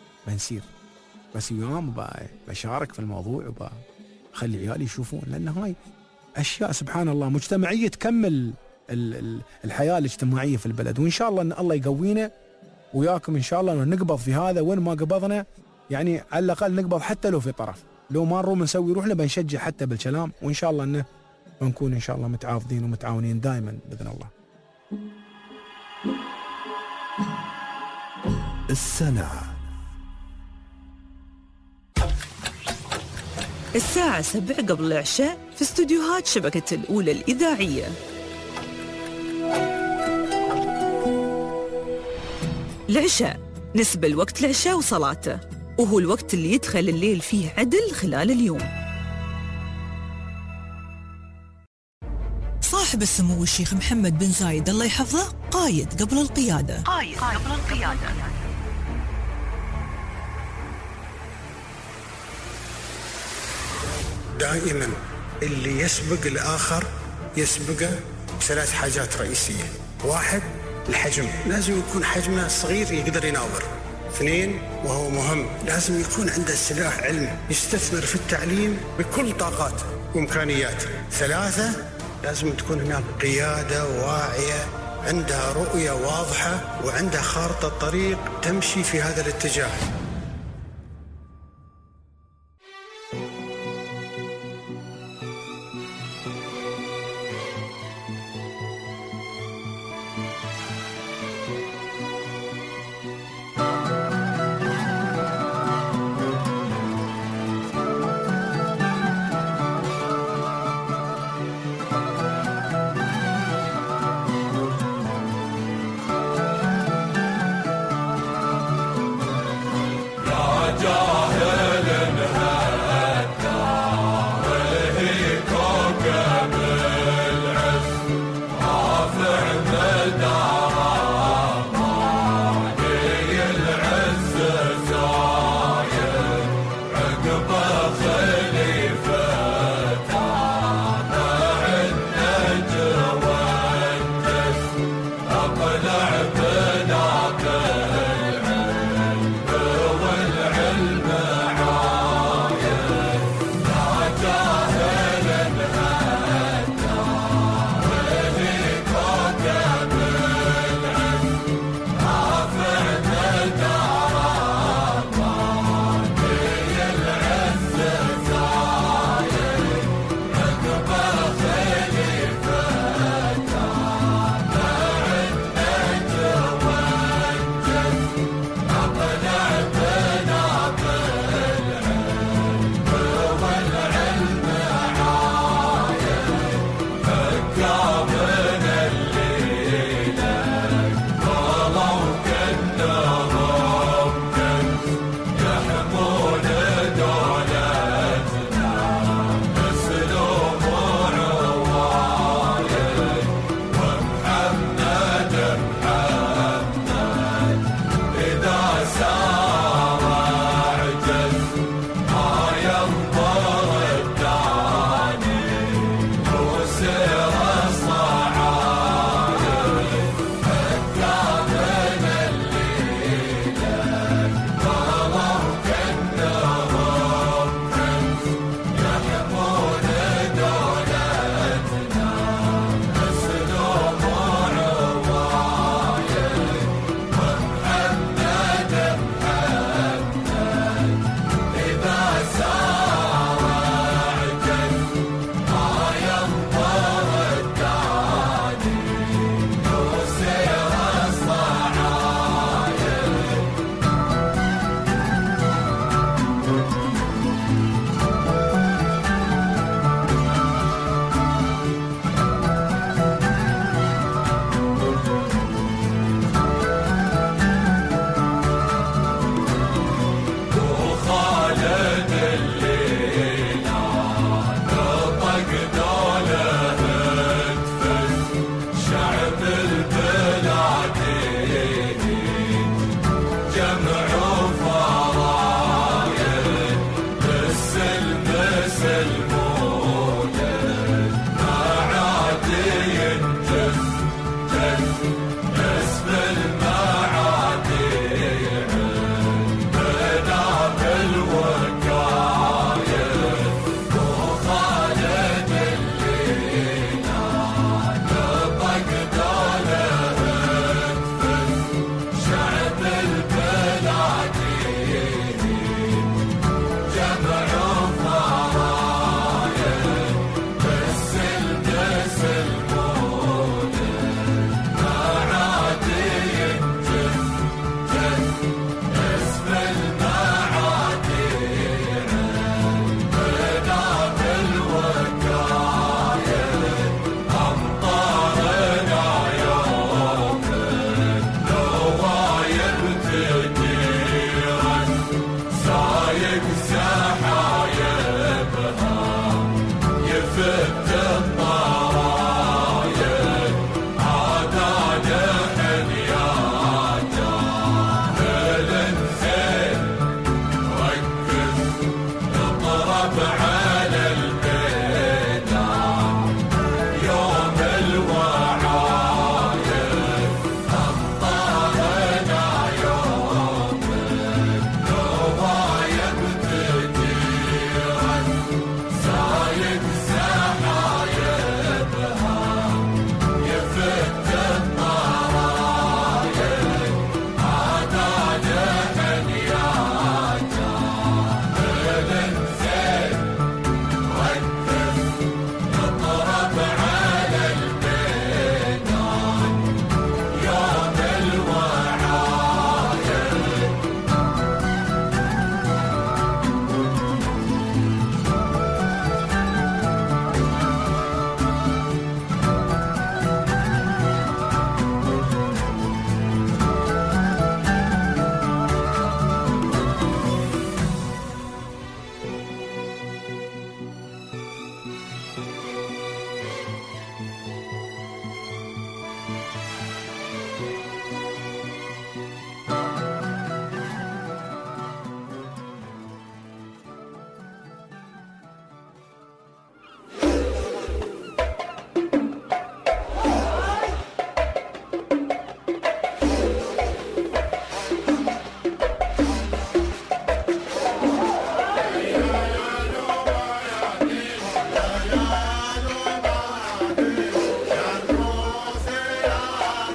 بس وياهم بشارك في الموضوع وبخلي عيالي يشوفون، لان هاي اشياء سبحان الله مجتمعيه تكمل الحياه الاجتماعيه في البلد. وان شاء الله ان الله يقوينا وياكم ان شاء الله نقبض في هذا، وين ما قبضنا يعني على الاقل نقبض حتى لو في طرف، لو ما نروح نسوي روحنا بنشجع حتى بالكلام، وان شاء الله انه بنكون ان شاء الله متعاضدين ومتعاونين دائما باذن الله. السنة. الساعة 7 قبل العشاء في استوديوهات شبكة الأولى الإذاعية. العشاء نسبة الوقت العشاء وصلاته، وهو الوقت اللي يدخل الليل فيه عدل خلال اليوم. صاحب السمو الشيخ محمد بن زايد الله يحفظه قايد قبل القيادة. دائما اللي يسبق الآخر يسبقه بثلاث حاجات رئيسية. 1 الحجم، لازم يكون حجمه صغير يقدر يناظر 2 وهو مهم، لازم يكون عنده سلاح علمي يستثمر في التعليم بكل طاقاته وإمكانياته. 3 لازم تكون هناك قيادة واعية عندها رؤية واضحة وعندها خارطة طريق تمشي في هذا الاتجاه.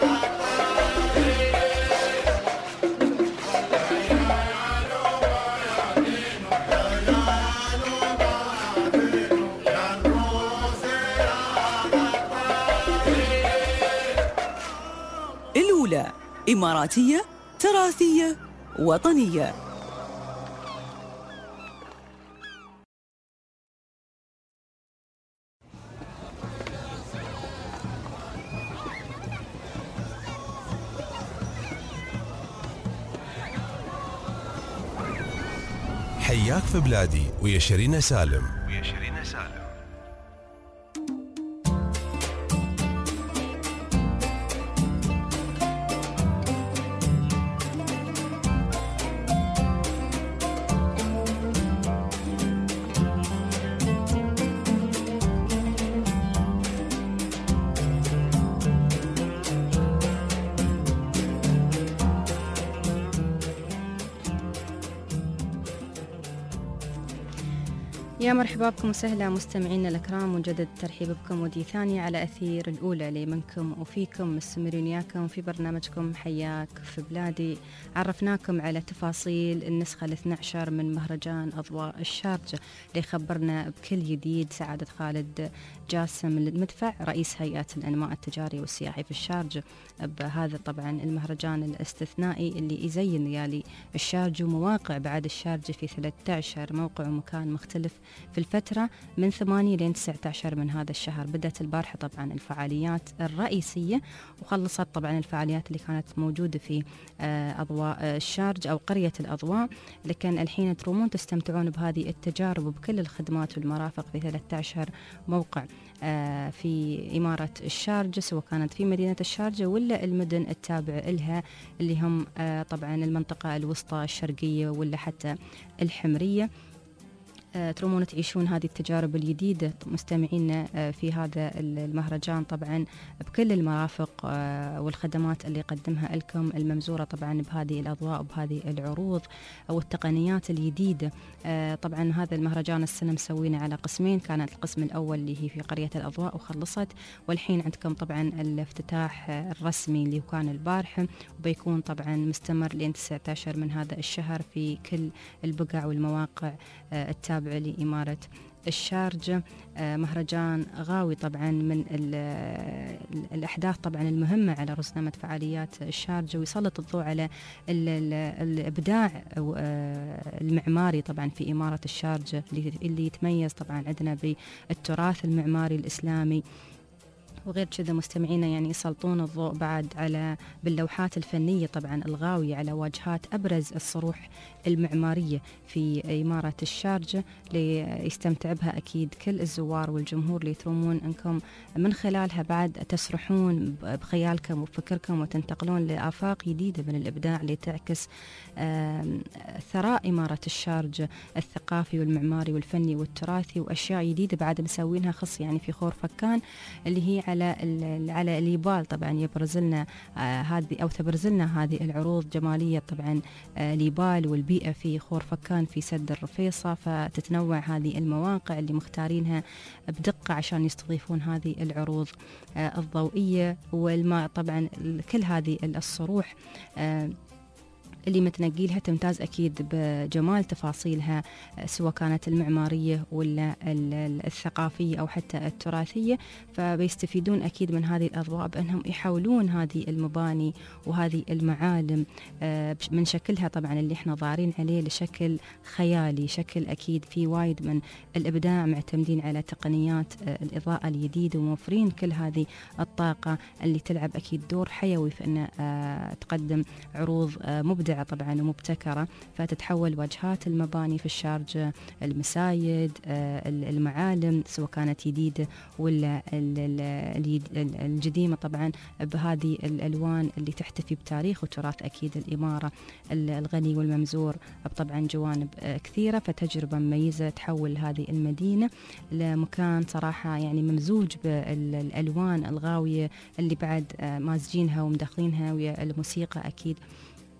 الأولى إماراتية تراثية وطنية. حياك في بلادي ويا شيرين سالم. يا مرحبا بكم وسهلا مستمعينا الكرام، ونجدد ترحيب بكم ودي ثانية على أثير الأولى لمنكم وفيكم مستمرين وياكم في برنامجكم حياك في بلادي. عرفناكم على تفاصيل النسخة 12 من مهرجان أضواء الشارجة اللي خبرنا بكل جديد سعادة خالد جاسم المدفع رئيس هيئة الأنماء التجاري والسياحي في الشارجة بهذا طبعا المهرجان الاستثنائي اللي يزين ليالي الشارجة ومواقع بعد الشارجة في 13 موقع ومكان مختلف في الفترة من 8 لين 19 من هذا الشهر. بدأت البارحة طبعا الفعاليات الرئيسية وخلصت طبعا الفعاليات اللي كانت موجودة في أضواء الشارج أو قرية الأضواء، لكن الحين ترومون تستمتعون بهذه التجارب وبكل الخدمات والمرافق في 13 موقع في إمارة الشارجة، سواء كانت في مدينة الشارجة ولا المدن التابعة لها اللي هم طبعا المنطقة الوسطى الشرقية ولا حتى الحمرية. ترومون تعيشون هذه التجارب الجديدة مستمعين في هذا المهرجان طبعا بكل المرافق والخدمات اللي قدمها لكم الممزورة طبعا بهذه الأضواء وبهذه العروض والتقنيات الجديدة. طبعا هذا المهرجان السنة مسوينه على قسمين، كانت القسم الأول اللي هي في قرية الأضواء وخلصت، والحين عندكم طبعا الافتتاح الرسمي اللي كان البارحة وبيكون طبعا مستمر لين 19 من هذا الشهر في كل البقع والمواقع التابعة لإمارة الشارجة. مهرجان غاوي طبعا من الأحداث طبعا المهمة على رزنامة فعاليات الشارجة، ويسلط الضوء على الإبداع المعماري طبعا في إمارة الشارجة اللي يتميز طبعا عندنا بالتراث المعماري الإسلامي. وغير كذا مستمعينا يعني يسلطون الضوء بعد على باللوحات الفنية طبعا الغاوية على واجهات أبرز الصروح المعمارية في إمارة الشارجة ليستمتع بها أكيد كل الزوار والجمهور اللي يترومون أنكم من خلالها بعد تسرحون بخيالكم وفكركم وتنتقلون لآفاق جديدة من الإبداع اللي تعكس ثراء إمارة الشارجة الثقافي والمعماري والفني والتراثي، وأشياء جديدة بعد مسوينها خص يعني في خور فكان اللي هي على اليبال طبعا يبرز لنا هذه أو تبرز لنا هذه العروض جمالية طبعا اليبال والبيئة في خور فكان في سد الرفيصة، فتتنوع هذه المواقع اللي مختارينها بدقة عشان يستضيفون هذه العروض الضوئية والماء. طبعا كل هذه الصروح اللي متنقيلها تمتاز أكيد بجمال تفاصيلها سواء كانت المعمارية ولا الثقافية أو حتى التراثية، فبيستفيدون أكيد من هذه الأضواء بأنهم يحولون هذه المباني وهذه المعالم من شكلها طبعا اللي احنا ضارين عليه لشكل خيالي، شكل أكيد في وايد من الإبداع، معتمدين على تقنيات الإضاءة الجديدة وموفرين كل هذه الطاقة اللي تلعب أكيد دور حيوي في أن تقدم عروض مبدعة طبعا ومبتكرة، فتتحول واجهات المباني في الشارجة المسايد المعالم سواء كانت جديدة ولا القديمة طبعا بهذه الألوان اللي تحتفي بتاريخ وتراث أكيد الإمارة الغني والممزور طبعا جوانب كثيرة، فتجربة مميزة تحول هذه المدينة لمكان صراحة يعني ممزوج بالألوان الغاوية اللي بعد مازجينها ومدخلينها ويا الموسيقى أكيد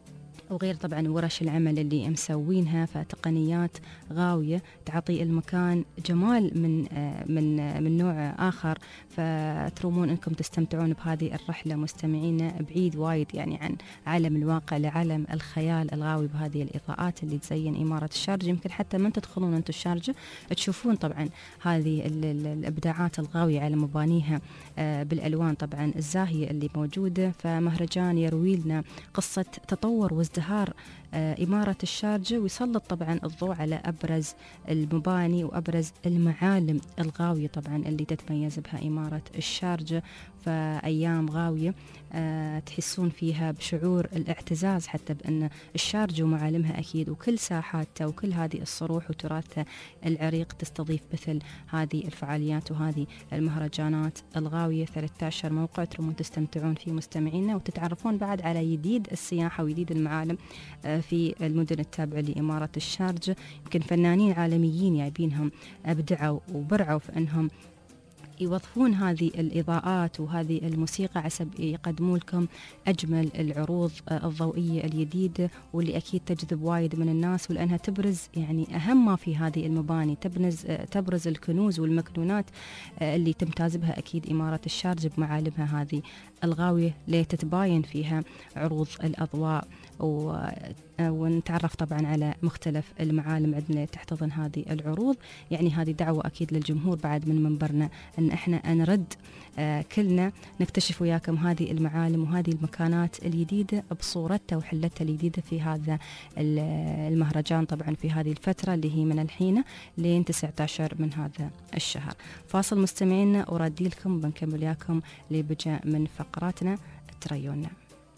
وغير طبعا ورش العمل اللي مسوينها، فتقنيات غاوية تعطي المكان جمال من نوع آخر. فترومون أنكم تستمتعون بهذه الرحلة مستمعين، بعيد وايد يعني عن عالم الواقع لعالم الخيال الغاوي بهذه الإضاءات اللي تزين إمارة الشارجة. يمكن حتى من تدخلون أنتم الشارجة تشوفون طبعا هذه الإبداعات الغاوية على مبانيها بالألوان طبعا الزاهية اللي موجودة. فمهرجان يروي لنا قصة تطور وازدهار إمارة الشارجة، ويسلط طبعا الضوء على أبرز المباني وأبرز المعالم الغاوية طبعا اللي تتميز بها إمارة الشارجة. فأيام غاوية تحسون فيها بشعور الاعتزاز حتى بأن الشارجة ومعالمها أكيد، وكل ساحاتها وكل هذه الصروح وتراثها العريق تستضيف مثل هذه الفعاليات وهذه المهرجانات الغاوية. 13 موقع ترومون تستمتعون فيه مستمعينا، وتتعرفون بعد على جديد السياحة وجديد المعالم في المدن التابعة لإمارة الشارجة. يمكن فنانين عالميين جايبينهم أبدعوا وبرعوا في أنهم يوظفون هذه الإضاءات وهذه الموسيقى عسب يقدموا لكم أجمل العروض الضوئية الجديدة، واللي أكيد تجذب وايد من الناس، ولأنها تبرز يعني أهم ما في هذه المباني، تبرز الكنوز والمكنونات اللي تمتاز بها أكيد إمارة الشارجة بمعالمها هذه الغاوية، لتتباين فيها عروض الأضواء ونتعرف طبعا على مختلف المعالم عندنا تحتضن هذه العروض. يعني هذه دعوة أكيد للجمهور بعد من منبرنا أن احنا نرد كلنا نكتشف وياكم هذه المعالم وهذه المكانات الجديدة بصورتها وحلتها الجديدة في هذا المهرجان طبعا في هذه الفترة اللي هي من الحين لين 19 من هذا الشهر. فاصل مستمعينا وردي لكم بنكمل وياكم لبجاء من فقراتنا تريونا.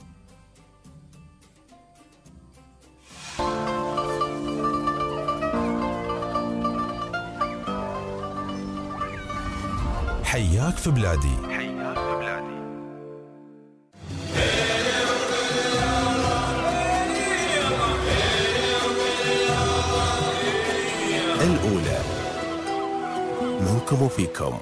حياك في بلادي. الأولى منكم وفيكم.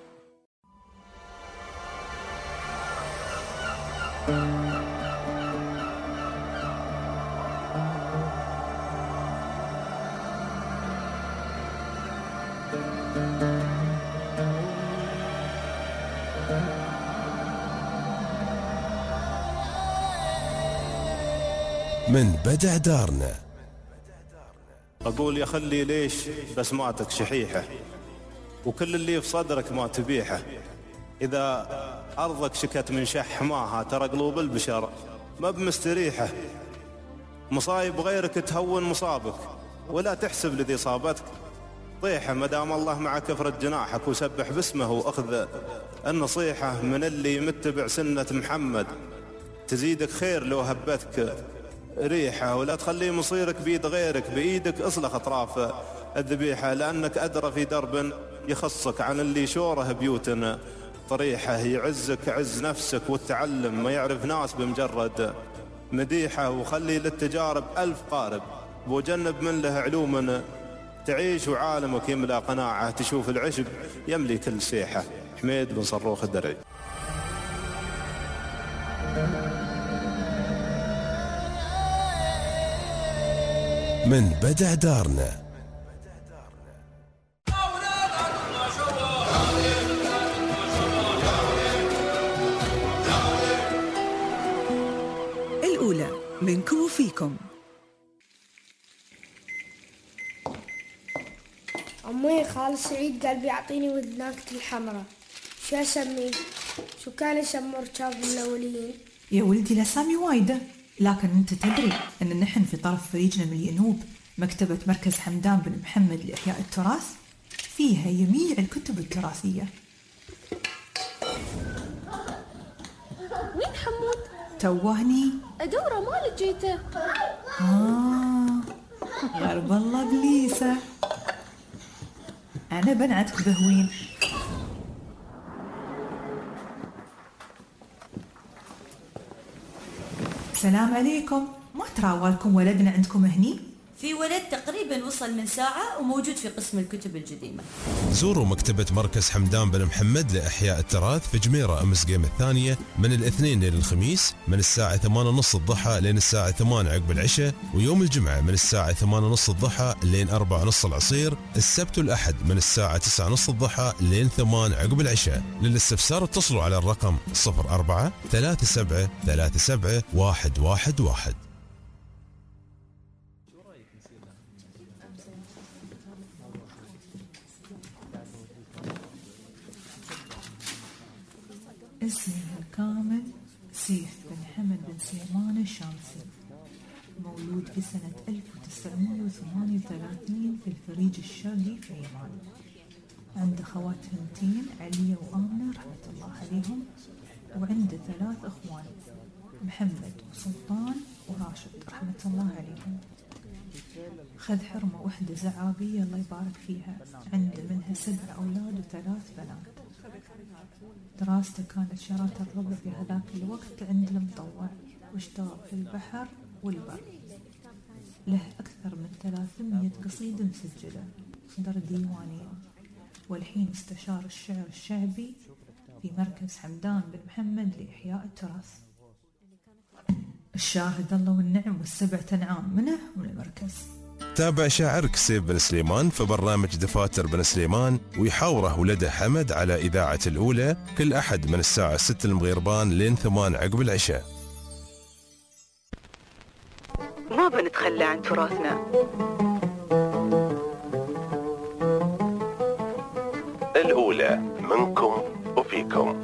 من بدع دارنا. أقول يا خلي ليش بسماتك شحيحة وكل اللي في صدرك ما تبيحه، إذا أرضك شكت من شح ماها ترى قلوب البشر ما بمستريحة، مصايب غيرك تهون مصابك ولا تحسب لذي صابتك طيحة، مدام الله مع كفرة جناحك وسبح باسمه وأخذ النصيحة من اللي متبع سنة محمد، تزيدك خير لو هبتك ريحة، ولا تخلي مصيرك بيد غيرك بإيدك اصلخ أطراف الذبيحة، لأنك أدرى في درب يخصك عن اللي شوره بيوتنا طريحة، يعزك عز نفسك والتعلم ما يعرف ناس بمجرد مديحة، وخلي للتجارب 1000 قارب وجنب من له علوم تعيش وعالمك يملأ قناعة، تشوف العشب يملي كل سيحة. حميد بن صروخ الدرعي. من بدع دارنا. الأولى منكم وفيكم. أمي خالد سعيد قال بيعطيني وذناكة الحمراء، شو أسميه؟ شو كان يسموا ركاب الأوليين؟ يا ولدي الأسامي وايدة، لكن أنت تدري أن نحن في طرف فريجنا من الينوب مكتبة مركز حمدان بن محمد لإحياء التراث، فيها جميع الكتب التراثية. وين حمود؟ توهني أدوره ما لقيته. غرب الله بليسة، أنا بنعتك بهوين. السلام عليكم، ما تراوالكم ولدنا عندكم هني؟ في ولد تقريبا وصل من ساعة وموجود في قسم الكتب القديمة. زوروا مكتبة مركز حمدان بن محمد لإحياء التراث في جميرة أمس قيم الثانية من الاثنين لين الخميس من الساعة 8:30 الضحى لين الساعة 8 عقب العشاء، ويوم الجمعة من الساعة 8:30 الضحى لين 4:30 العصير، السبت والأحد من الساعة 9:30 الضحى لين 8 عقب العشاء. للاستفسار اتصلوا على الرقم 04 37 37 111. اسمه الكامل سيف بن حمد بن سليمان الشامسي، مولود في سنة 1938 في الفريج الشرقي في عمان. عنده خوات بنتين عليا وآمنة رحمة الله عليهم، وعنده 3 أخوان محمد وسلطان وراشد رحمة الله عليهم. خذ حرمة وحدة زعابية الله يبارك فيها، عنده منها 7 أولاد و3 بنات. دراسته كانت شراكة الربع في هذاك الوقت عند المطوع، واشتغل في البحر والبر. له أكثر من 300 قصيدة مسجلة، صدر ديوانية، والحين استشار الشعر الشعبي في مركز حمدان بن محمد لإحياء التراث. الشاهد الله والنعم وال7 أنعام منه ومن المركز. تابع شاعرك سيف بن سليمان في برنامج دفاتر بن سليمان، ويحاوره ولده حمد على إذاعة الأولى كل أحد من الساعة 6 المغيربان لين 8 عقب العشاء. ما بنتخلى عن تراثنا. الأولى منكم وفيكم.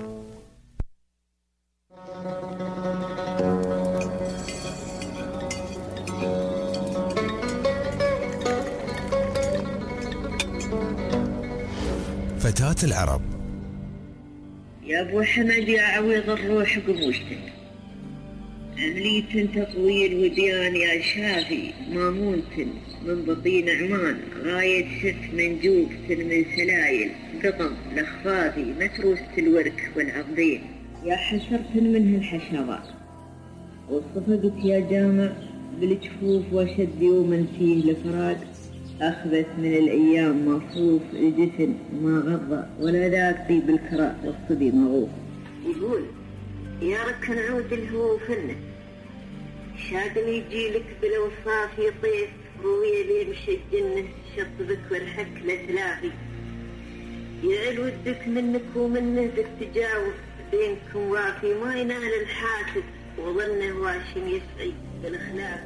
فتاة العرب. يا ابو حمد يا عويض الروح قبوشتك، عملية تطويل وديان يا شافي مامونة من بطين عمان، غاية سف منجوبة من سلايل قطم لخفاضي متروسة الورك والعقدين، يا حشرة منه الحشرات وصفقت يا جامع بالجفوف وشد يوما فيه لفراق، أخذت من الأيام مصروف الجسم ما غضى ولا ذاك طيب الكراء والصبي مغوف. يقول يا ركن عود الهو فنه شادم يجي لك بالأوصاف يطيف روية لي مشي الجنة شطبك والحك لتلافي، يعل ودك منك ومنه ذك تجاوز بينكم وافي، ما ينال الحاسد وظنه واشم يسعي بالأخلاق.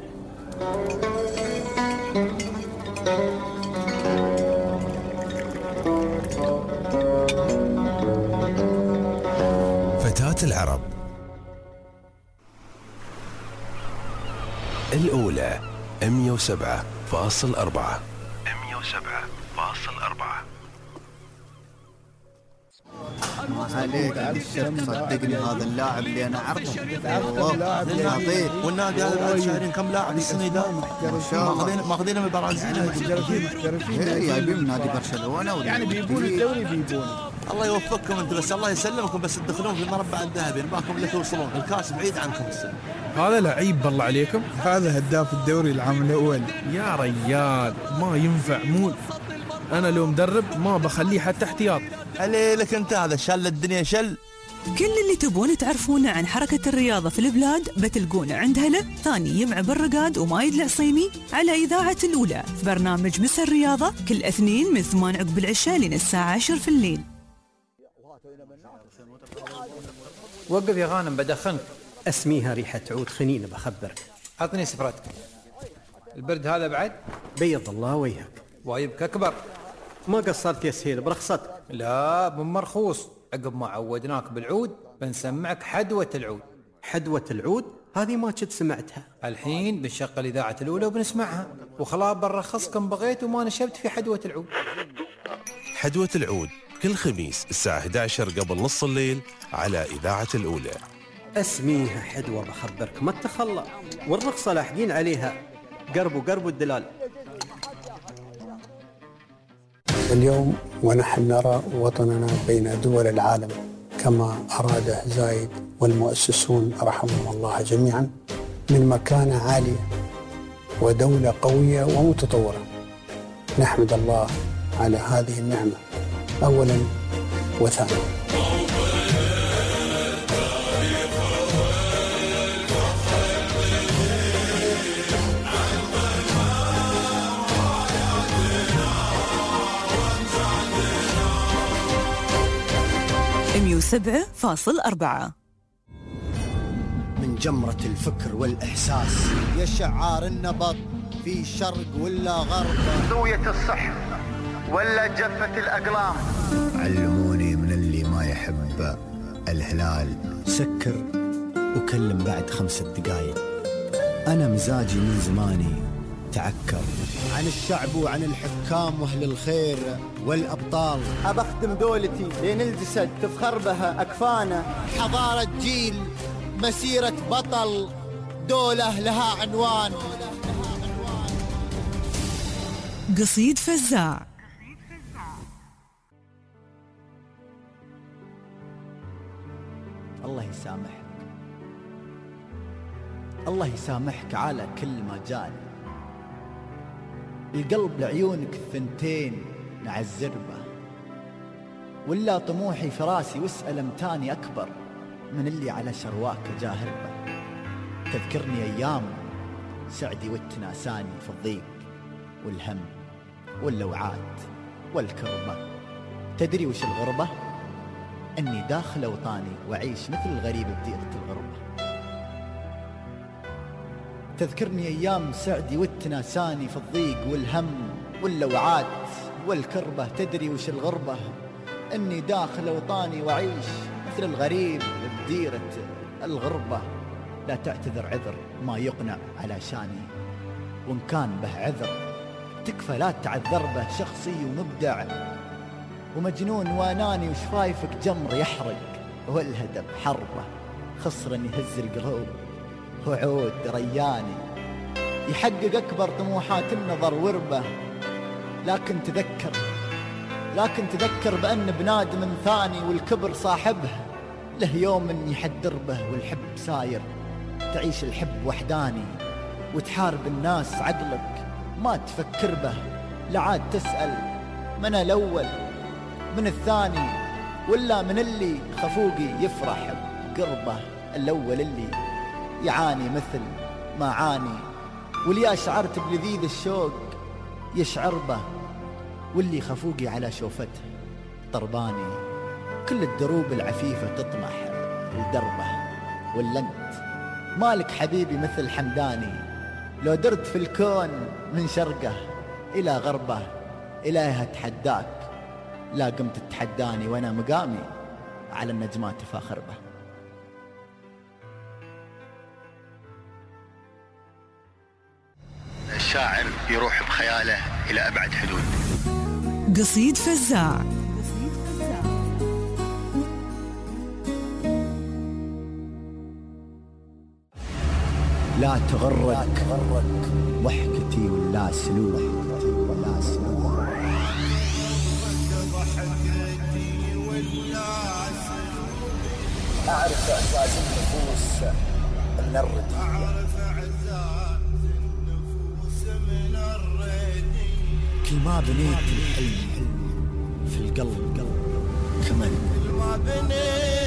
فتاة العرب. الأولى 107.4. عليك صدقني هذا اللاعب اللي انا اعرفه والله والنادي هذا بعد شهرين كم لاعب السنه ذا ماخذينه من البرازيل محترفين جايبين من نادي برشلونه يعني بيبون الدوري بيبون. الله يوفقكم انتم بس الله يسلمكم بس تدخلون في المربع الذهبي نباكم اللي توصلون الكاس بعيد عنكم السنه. هذا لعيب بالله عليكم، هذا هداف الدوري العام الاول يا ريال ما ينفع مول. انا لو مدرب ما بخليه حتى احتياط. عليك انت هذا شل الدنيا شل. كل اللي تبون تعرفونه عن حركة الرياضة في البلاد بتلقونه عند هلا ثاني يمع بالرقاد ومايد العصيمي على إذاعة الأولى في برنامج مسا الرياضة كل اثنين من 8 عقب العشاء لين الساعة 10 في الليل. وقف يا غانم بدخنك. اسميها ريحة عود خنين بخبرك. عطني سفرتك. البرد هذا بعد بيض الله وجهك. وايبك أكبر. ما قصرت يا سهيل برخصتك. لا من مرخوص، عقب ما عودناك بالعود بنسمعك حدوة العود. حدوة العود هذه ما كنت سمعتها. الحين بنشغل إذاعة الأولى وبنسمعها وخلاص بنرخصكم بغيت وما نشبت في حدوة العود. حدوة العود كل خميس الساعة 11 قبل نص الليل على إذاعة الأولى. اسميها حدوة بخبرك ما تخلى، والرخصة لاحقين عليها قرب الدلال. اليوم ونحن نرى وطننا بين دول العالم كما أراده زايد والمؤسسون رحمهم الله جميعا من مكانة عالية ودولة قوية ومتطورة. نحمد الله على هذه النعمة أولا وثانيا. من جمرة الفكر والإحساس يا شعار النبض في شرق ولا غرب، ذوية الصح ولا جفة الأقلام. علموني من اللي ما يحب الهلال سكر وكلم بعد 5 دقايق. أنا مزاجي من زماني تعكر عن الشعب وعن الحكام واهل الخير والأبطال. أبخدم دولتي لين الجسد تفخر بها أكفانا. حضارة جيل، مسيرة بطل، دولة لها عنوان. قصيد فزاع. الله يسامحك، الله يسامحك على كل ما جاني. القلب لعيونك الثنتين نعزربه، ولا طموحي في راسي واسأل امتاني أكبر من اللي على شرواك جاهربه. تذكرني أيام سعدي وتناساني في الضيق والهم واللوعات والكربة. تدري وش الغربة؟ أني داخل أوطاني وأعيش مثل الغريب بديرة الغربة. تذكرني أيام سعدي وتناساني في الضيق والهم واللوعات والكربة. تدري وش الغربة؟ أني داخل أوطاني وأعيش مثل الغريب بديرة الغربة. لا تعتذر عذر ما يقنع على شاني، وإن كان به عذر تكفى لا تعذر به. شخصي ومبدع ومجنون واناني وشفايفك جمر يحرق، والهدف حربه خصر يهز القلوب وعود رياني يحقق أكبر طموحات النظر وربه. لكن تذكر بأن بنادم ثاني والكبر صاحبه له يوم يحدر به، والحب ساير تعيش الحب وحداني وتحارب الناس عقلك ما تفكر به. لعاد تسأل من الأول من الثاني، ولا من اللي خفوقي يفرح بقربه. الأول اللي يعاني مثل ما عاني، واللي شعرت بلذيذ الشوق يشعر به، واللي خفوقي على شوفته طرباني. كل الدروب العفيفة تطمح لدربه، ولا انت مالك حبيبي مثل حمداني. لو درت في الكون من شرقه إلى غربه إليها تحداك، لا قمت تتحداني وأنا مقامي على النجمات فاخر به. الشاعر يروح بخياله إلى أبعد حدود. قصيد فزاع. لا تغرك ضحكتي ولا سلوك. أعرف إعزاز النفوس من الردية، كل ما بنيت الحلم في القلب كمن. كل ما بنيت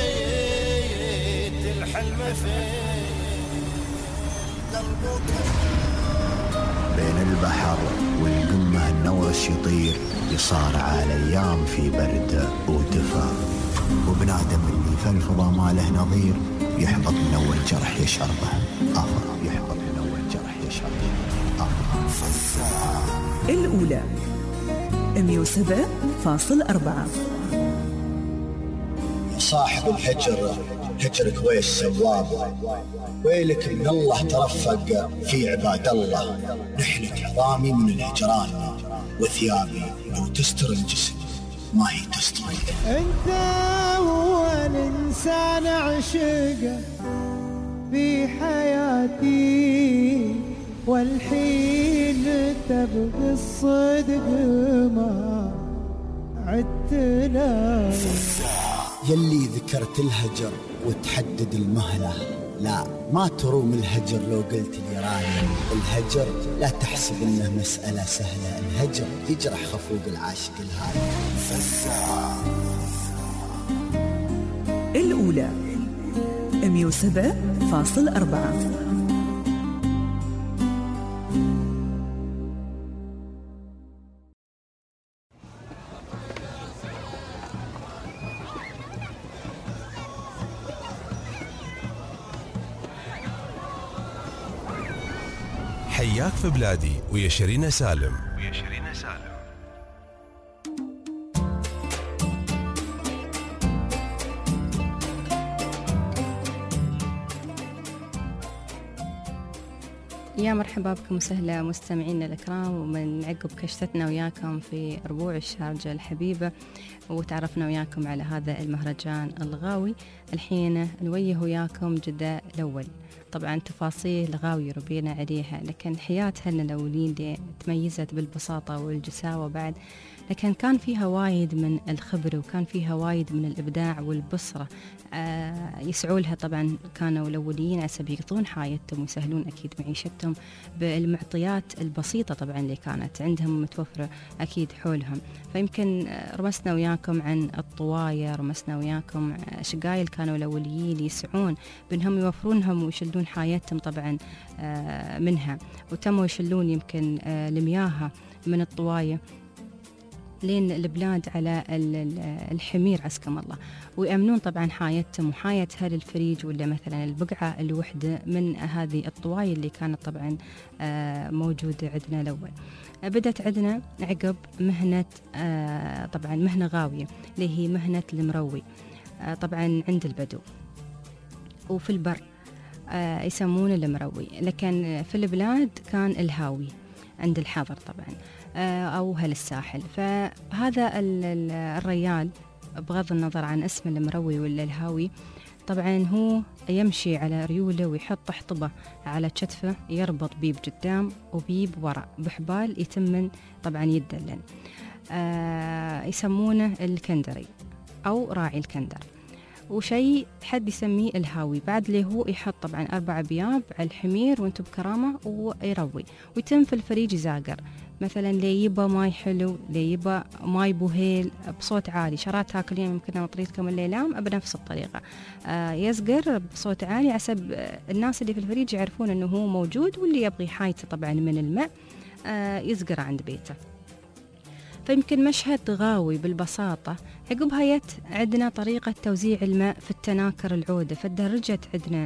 الحلم في قلبك. بين البحر والقمة النورش يطير، يصارع الأيام في برد ودفا. وبنادم اللي في الفضا ما له نظير، يحبط من أول جرح يشعر به يحبط من أول جرح يشعر به الأولى 107.4. صاحب الهجر هجرك ويش سواب، ويلك من الله ترفق في عباد الله. نحنك عظامي من الهجران، وثيابي لو تستر الجسم ما هي تستر. انت هو الانسان عشقه في حياتي، والحين تبغي الصدق ما عدتنا. يلي ذكرت الهجر وتحدد المهنة، لا ما تروم الهجر لو قلت لي رايم. الهجر لا تحسب انه مسألة سهلة، الهجر يجرح خفوق العاشق الهايم. فالساعة الأولى 107.4. حياك في بلادي ويا شيرين سالم. يا مرحبا بكم وسهلا مستمعينا الكرام، ومن عقب كشتتنا وياكم في ربوع الشارجة الحبيبة وتعرفنا وياكم على هذا المهرجان الغاوي. الحين نويه وياكم جدة الأول. طبعا تفاصيل غاوي ربينا عليها، لكن حياة أهلنا الأولين دي تميزت بالبساطة والجساوة بعد، لكن كان فيها وايد من الخبرة وكان فيها وايد من الإبداع والبصرة. يسعوا لها طبعا كانوا الأوليين عسى يقضون حياتهم ويسهلون أكيد معيشتهم بالمعطيات البسيطة طبعا اللي كانت عندهم متوفرة أكيد حولهم. فيمكن رمسنا وياكم عن الطواية، رمسنا وياكم شقايل كانوا الأوليين يسعون بأنهم يوفرونهم ويشلون حياتهم طبعا منها، وتموا يشلون يمكن المياه من الطواية لين البلاد على الحمير عسكم الله، ويأمنون طبعا حياتهم وحياة أهل الفريج ولا مثلا البقعة الوحدة من هذه الطواية اللي كانت طبعا موجودة عندنا الأول. بدأت عندنا عقب مهنة طبعا مهنة غاوية اللي هي مهنة المروي، طبعا عند البدو وفي البر يسمونه المروي، لكن في البلاد كان الهاوي عند الحضر طبعا أو أهل الساحل. فهذا الريال بغض النظر عن اسم المروي ولا الهاوي طبعا هو يمشي على ريوله ويحط حطبة على كتفه، يربط بيب قدام وبيب وراء بحبال يتمن طبعا يدلن. يسمونه الكندري أو راعي الكندر، وشيء حد يسميه الهاوي بعد اللي هو يحط طبعا 4 بياب على الحمير وانتو بكرامة ويروي، ويتم في الفريج يزاقر مثلا لي يبا ماي حلو، لي يبا ماي بوهيل بصوت عالي. شرات تاكلين يمكن طريقتكم الليلام بنفس الطريقة، يزقر بصوت عالي عسب الناس اللي في الفريج يعرفون انه هو موجود، واللي يبغي حايته طبعا من الماء يزقر عند بيته. فيمكن مشهد غاوي بالبساطة. عقبها جت عندنا طريقة توزيع الماء في التناكر العودة، فدرجت عندنا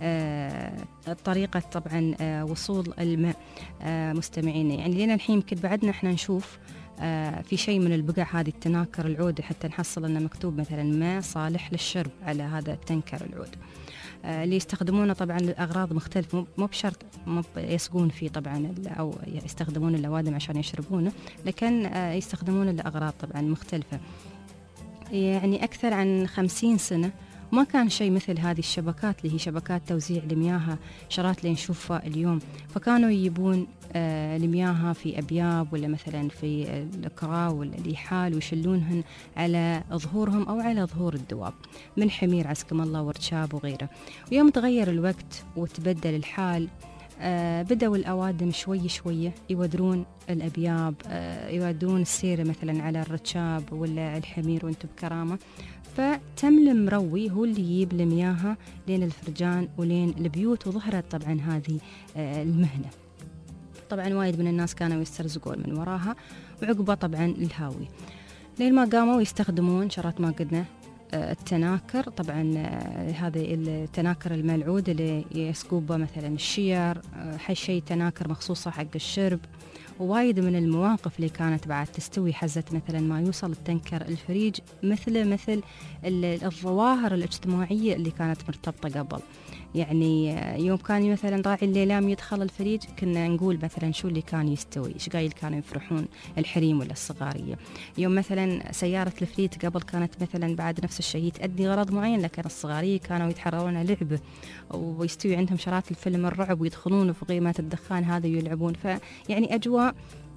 طريقة طبعا وصول الماء مستمعين. يعني لنا الحين يمكن بعدنا احنا نشوف في شيء من البقع هذه التناكر العودة حتى نحصل انه مكتوب مثلا ماء صالح للشرب على هذا التنكر العود، اللي يستخدمونه طبعا لأغراض مختلفة، مو بشرط مو يسقون فيه طبعا أو يستخدمون الأوادم عشان يشربونه، لكن يستخدمونه لأغراض طبعا مختلفة. يعني أكثر عن 50 سنة ما كان شيء مثل هذه الشبكات اللي هي شبكات توزيع المياه، شرات اللي نشوفها اليوم. فكانوا يجيبون المياه في أبياب ولا مثلا في الكرا ولا الإيحال ويشلونهن على ظهورهم أو على ظهور الدواب من حمير عسكم الله ورشاب وغيره. ويوم تغير الوقت وتبدل الحال بدأوا الأوادم شوي شوية يودرون الأبياب، يودرون السيرة مثلا على الرشاب ولا الحمير وانتم بكرامة. فتم المروي هو اللي يجيب المياه لين الفرجان ولين البيوت، وظهرت طبعا هذه المهنة. طبعا وايد من الناس كانوا يسترزقون من وراها، وعقبه طبعا الهاوي لين ما قاموا يستخدمون شرات ما قلنا التناكر. طبعا هذه التناكر الملعود اللي يسكوبه مثلا الشير، شيء تناكر مخصوصة حق الشرب. ووايد من المواقف اللي كانت بعد تستوي حزت مثلا ما يوصل التنكر الفريج مثل الظواهر الاجتماعية اللي كانت مرتبطة قبل. يعني يوم كان مثلا راعي الليلام يدخل الفريج كنا نقول مثلا شو اللي كان يستوي، شقايل كانوا يفرحون الحريم ولا الصغارية. يوم مثلا سيارة الفليت قبل كانت مثلا بعد نفس الشيء تأدي غرض معين، لكن الصغارية كانوا يتحررون لعبة ويستوي عندهم شرات الفيلم الرعب ويدخلون في غيمات الدخان هذا ويلعبون. فيعني أجواء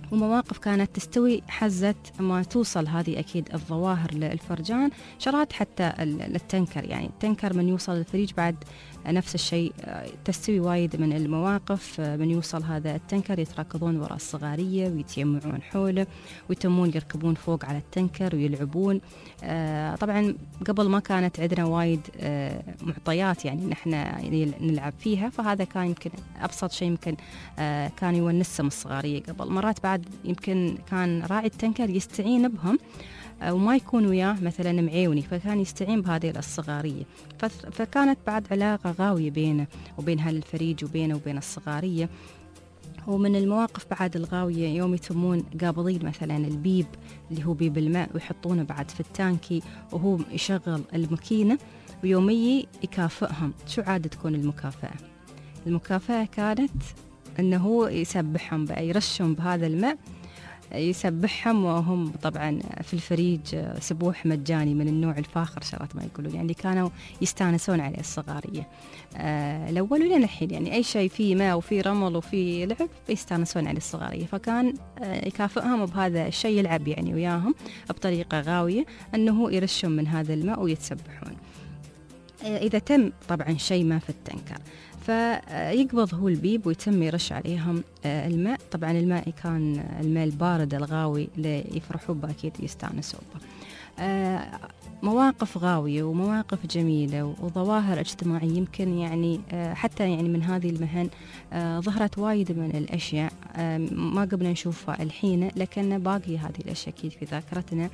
ومواقف كانت تستوي حزة ما توصل هذه أكيد الظواهر للفرجان، شرات حتى التنكر، يعني التنكر من يوصل الفريج بعد نفس الشيء تستوي وايد من المواقف. من يوصل هذا التنكر يتركضون وراء الصغارية ويتجمعون حوله ويتمون يركبون فوق على التنكر ويلعبون. طبعا قبل ما كانت عندنا وايد معطيات يعني نحن نلعب فيها، فهذا كان يمكن أبسط شيء يمكن كان يونسهم الصغارية قبل. مرات بعد يمكن كان راعي التنكر يستعين بهم وما يكون وياه مثلا معيوني، فكان يستعين بهذه الصغارية، فكانت بعد علاقة غاوية بينه وبين هالفريج وبينه وبين الصغارية. ومن المواقف بعد الغاوية يوم يتمون قابضين مثلا البيب اللي هو بيب الماء ويحطونه بعد في التانكي وهو يشغل الماكينة، ويومي يكافئهم. شو عادة تكون المكافأة؟ المكافأة كانت أنه يسبحهم بقى، يرشهم بهذا الماء، يسبحهم وهم طبعا في الفريج سبوح مجاني من النوع الفاخر شرات ما يقولون، يعني كانوا يستانسون عليه الصغارية الأول ولين الحين، يعني أي شيء فيه ماء وفيه رمل وفيه لعب يستانسون عليه الصغارية. فكان يكافئهم بهذا الشيء، يلعب يعني وياهم بطريقة غاوية أنه يرشهم من هذا الماء ويتسبحون. إذا تم طبعا شيء ما في التنكر فيقبض هو البيب ويتم يرش عليهم الماء. طبعا الماء كان الماء البارد الغاوي اللي يفرحوا به أكيد يستانسوا به. مواقف غاوية ومواقف جميلة وظواهر اجتماعية يمكن يعني حتى يعني من هذه المهن ظهرت وايد من الأشياء ما قبل نشوفها الحين، لكن باقي هذه الأشياء أكيد في ذاكرتنا.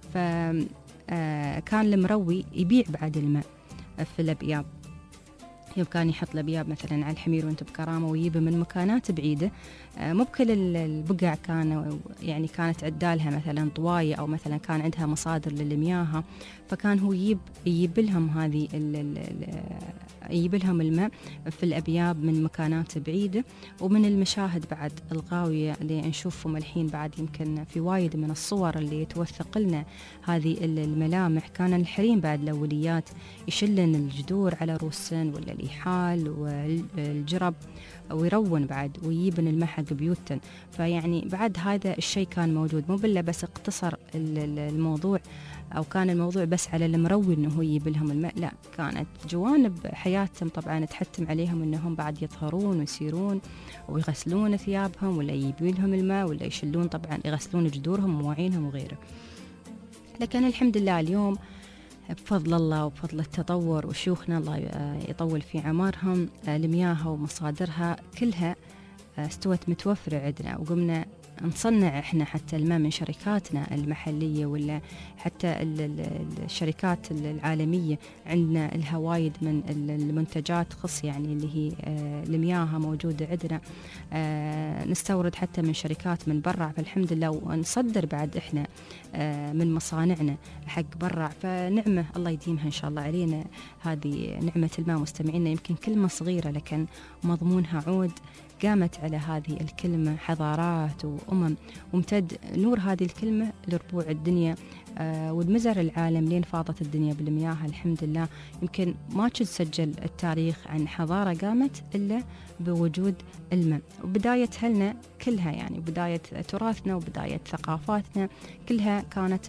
فكان المروي يبيع بعد الماء في الأبياب، يوم كان يحط الأبياب مثلا على الحمير وانت بكرامة ويجيبه من مكانات بعيدة، مو بكل البقع كانوا يعني كانت عدالها مثلا طواية أو مثلا كان عندها مصادر للمياه، فكان هو يجيب لهم هذه يجيب لهم الماء في الأبياب من مكانات بعيدة. ومن المشاهد بعد الغاوية اللي نشوفهم الحين بعد يمكن في وايد من الصور اللي توثق لنا هذه الملامح، كان الحريم بعد الأوليات يشلن الجذور على روسن ولا الإيحال والجرب ويرون بعد ويجيبن الماء حق بيوتن. فيعني بعد هذا الشيء كان موجود، مو بالله بس اقتصر الموضوع أو كان الموضوع بس على المروي إنه هو يجيب لهم الماء، لا كانت جوانب حياتهم طبعا تحتم عليهم إنهم بعد يطهرون ويسيرون ويغسلون ثيابهم ولا يجيبون لهم الماء ولا يشلون طبعا يغسلون جذورهم ومواعينهم وغيره. لكن الحمد لله اليوم بفضل الله وبفضل التطور وشيوخنا الله يطول في عمرهم المياه ومصادرها كلها استوت متوفرة عندنا، وقمنا نصنع احنا حتى الماء من شركاتنا المحلية ولا حتى الشركات العالمية. عندنا لها وايد من المنتجات خص يعني اللي هي المياه موجودة عندنا، نستورد حتى من شركات من برا فالحمد لله، ونصدر بعد احنا من مصانعنا حق برا. فنعمة الله يديمها ان شاء الله علينا هذه نعمة الماء. مستمعينا يمكن كلمة صغيرة لكن مضمونها عود، قامت على هذه الكلمة حضارات وأمم، وامتد نور هذه الكلمة لربوع الدنيا والمزر العالم لين فاضت الدنيا بالمياه الحمد لله. يمكن ما تسجل التاريخ عن حضارة قامت إلا بوجود الماء، وبداية هلنا كلها يعني بداية تراثنا وبداية ثقافاتنا كلها كانت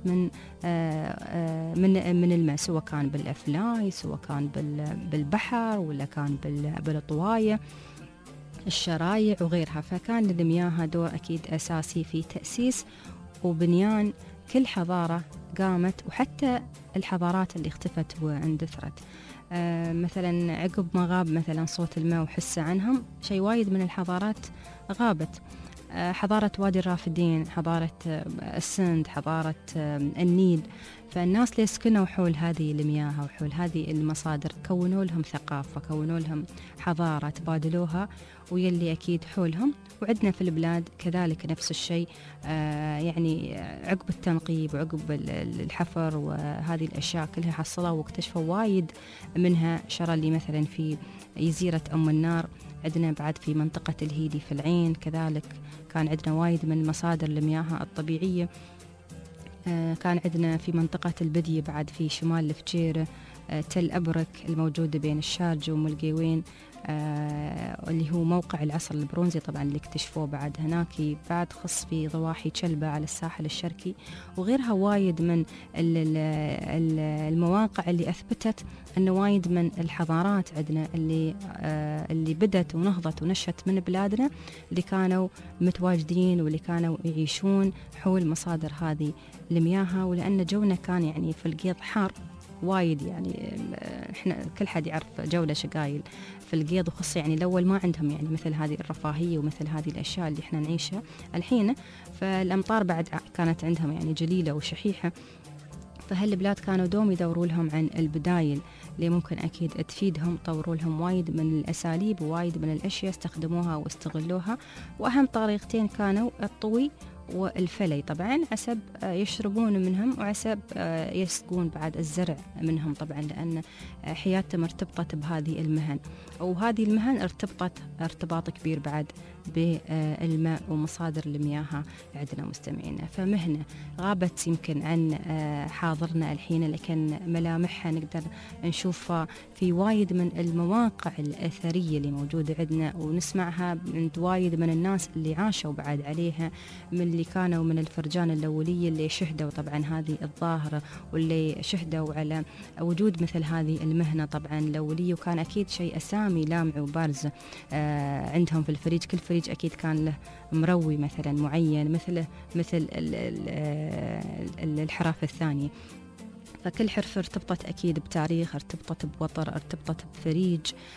من الماء، سواء كان بالأفلاي سواء كان بالبحر ولا كان بالطواية الشرايع وغيرها. فكان للمياه دور أكيد أساسي في تأسيس وبنيان كل حضارة قامت، وحتى الحضارات اللي اختفت واندثرت. مثلا عقب ما غاب مثلا صوت الماء وحسه عنهم، شيء وايد من الحضارات غابت. حضارة وادي الرافدين، حضارة السند، حضارة النيل. فالناس اللي سكنوا حول هذه المياه وحول هذه المصادر كونوا لهم ثقافة، كونوا لهم حضارة تبادلوها ويلي أكيد حولهم. وعندنا في البلاد كذلك نفس الشيء، يعني عقب التنقيب وعقب الحفر وهذه الأشياء كلها حصلوا واكتشفوا وايد منها. شرى اللي مثلا في جزيرة أم النار، عندنا بعد في منطقة الهيدي في العين كذلك كان عندنا وايد من مصادر المياه الطبيعية. كان عندنا في منطقة البدية بعد في شمال الفجيرة تل أبرك الموجودة بين الشارجة وملقيوين، اللي هو موقع العصر البرونزي طبعا اللي اكتشفوه بعد هناك، بعد خص في ضواحي شلبة على الساحل الشرقي، وغيرها وايد من المواقع اللي أثبتت أن وايد من الحضارات عندنا اللي بدت ونهضت ونشت من بلادنا اللي كانوا متواجدين واللي كانوا يعيشون حول مصادر هذه المياه. ولأن جونا كان يعني في القيض حار وايد، يعني احنا كل حد يعرف جولة شقايل في القيض، وخص يعني الأول ما عندهم يعني مثل هذه الرفاهية ومثل هذه الأشياء اللي احنا نعيشها الحين، فالأمطار بعد كانت عندهم يعني جليلة وشحيحة. فهالبلاد كانوا دوم يدوروا لهم عن البدايل اللي ممكن أكيد تفيدهم، طوروا لهم وايد من الأساليب ووايد من الأشياء استخدموها واستغلوها. وأهم طريقتين كانوا الطوي والفلي، طبعا عسب يشربون منهم وعسب يسقون بعد الزرع منهم، طبعا لأن حياتهم مرتبطة بهذه المهن، وهذه المهن ارتبطت ارتباط كبير بعد بالماء ومصادر المياه عندنا مستمعينا. فمهنة غابت يمكن عن حاضرنا الحين، لكن ملامحها نقدر نشوفها في وايد من المواقع الأثرية اللي موجودة عندنا، ونسمعها من وايد من الناس اللي عاشوا بعد عليها، من اللي كانوا من الفرجان الأولية اللي شهدوا طبعا هذه الظاهرة، واللي شهدوا على وجود مثل هذه المهنة طبعا الأولية. وكان أكيد شيء أسامي لامع وبارزة عندهم في الفريج، كل فريج أكيد كان له مروي مثلا معين مثل الحرافة الثانية. فكل حرفة ارتبطت أكيد بتاريخ، ارتبطت بوطر، ارتبطت بفريج،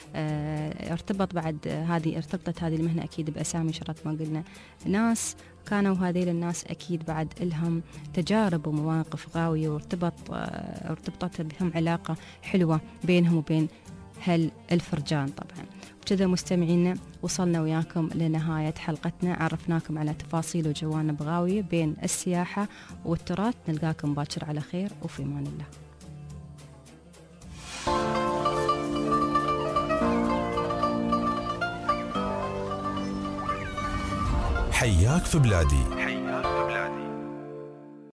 ارتبطت هذه المهنة أكيد بأسامي شرط ما قلنا ناس كانوا هذيل الناس أكيد بعد لهم تجارب ومواقف غاوية، وارتبطت بهم علاقة حلوة بينهم وبين الفرجان طبعا. وكذا مستمعينا وصلنا وياكم لنهاية حلقتنا، عرفناكم على تفاصيل وجوانب غاوية بين السياحة والتراث. نلقاكم باكر على خير وفي امان الله. حياك في بلادي.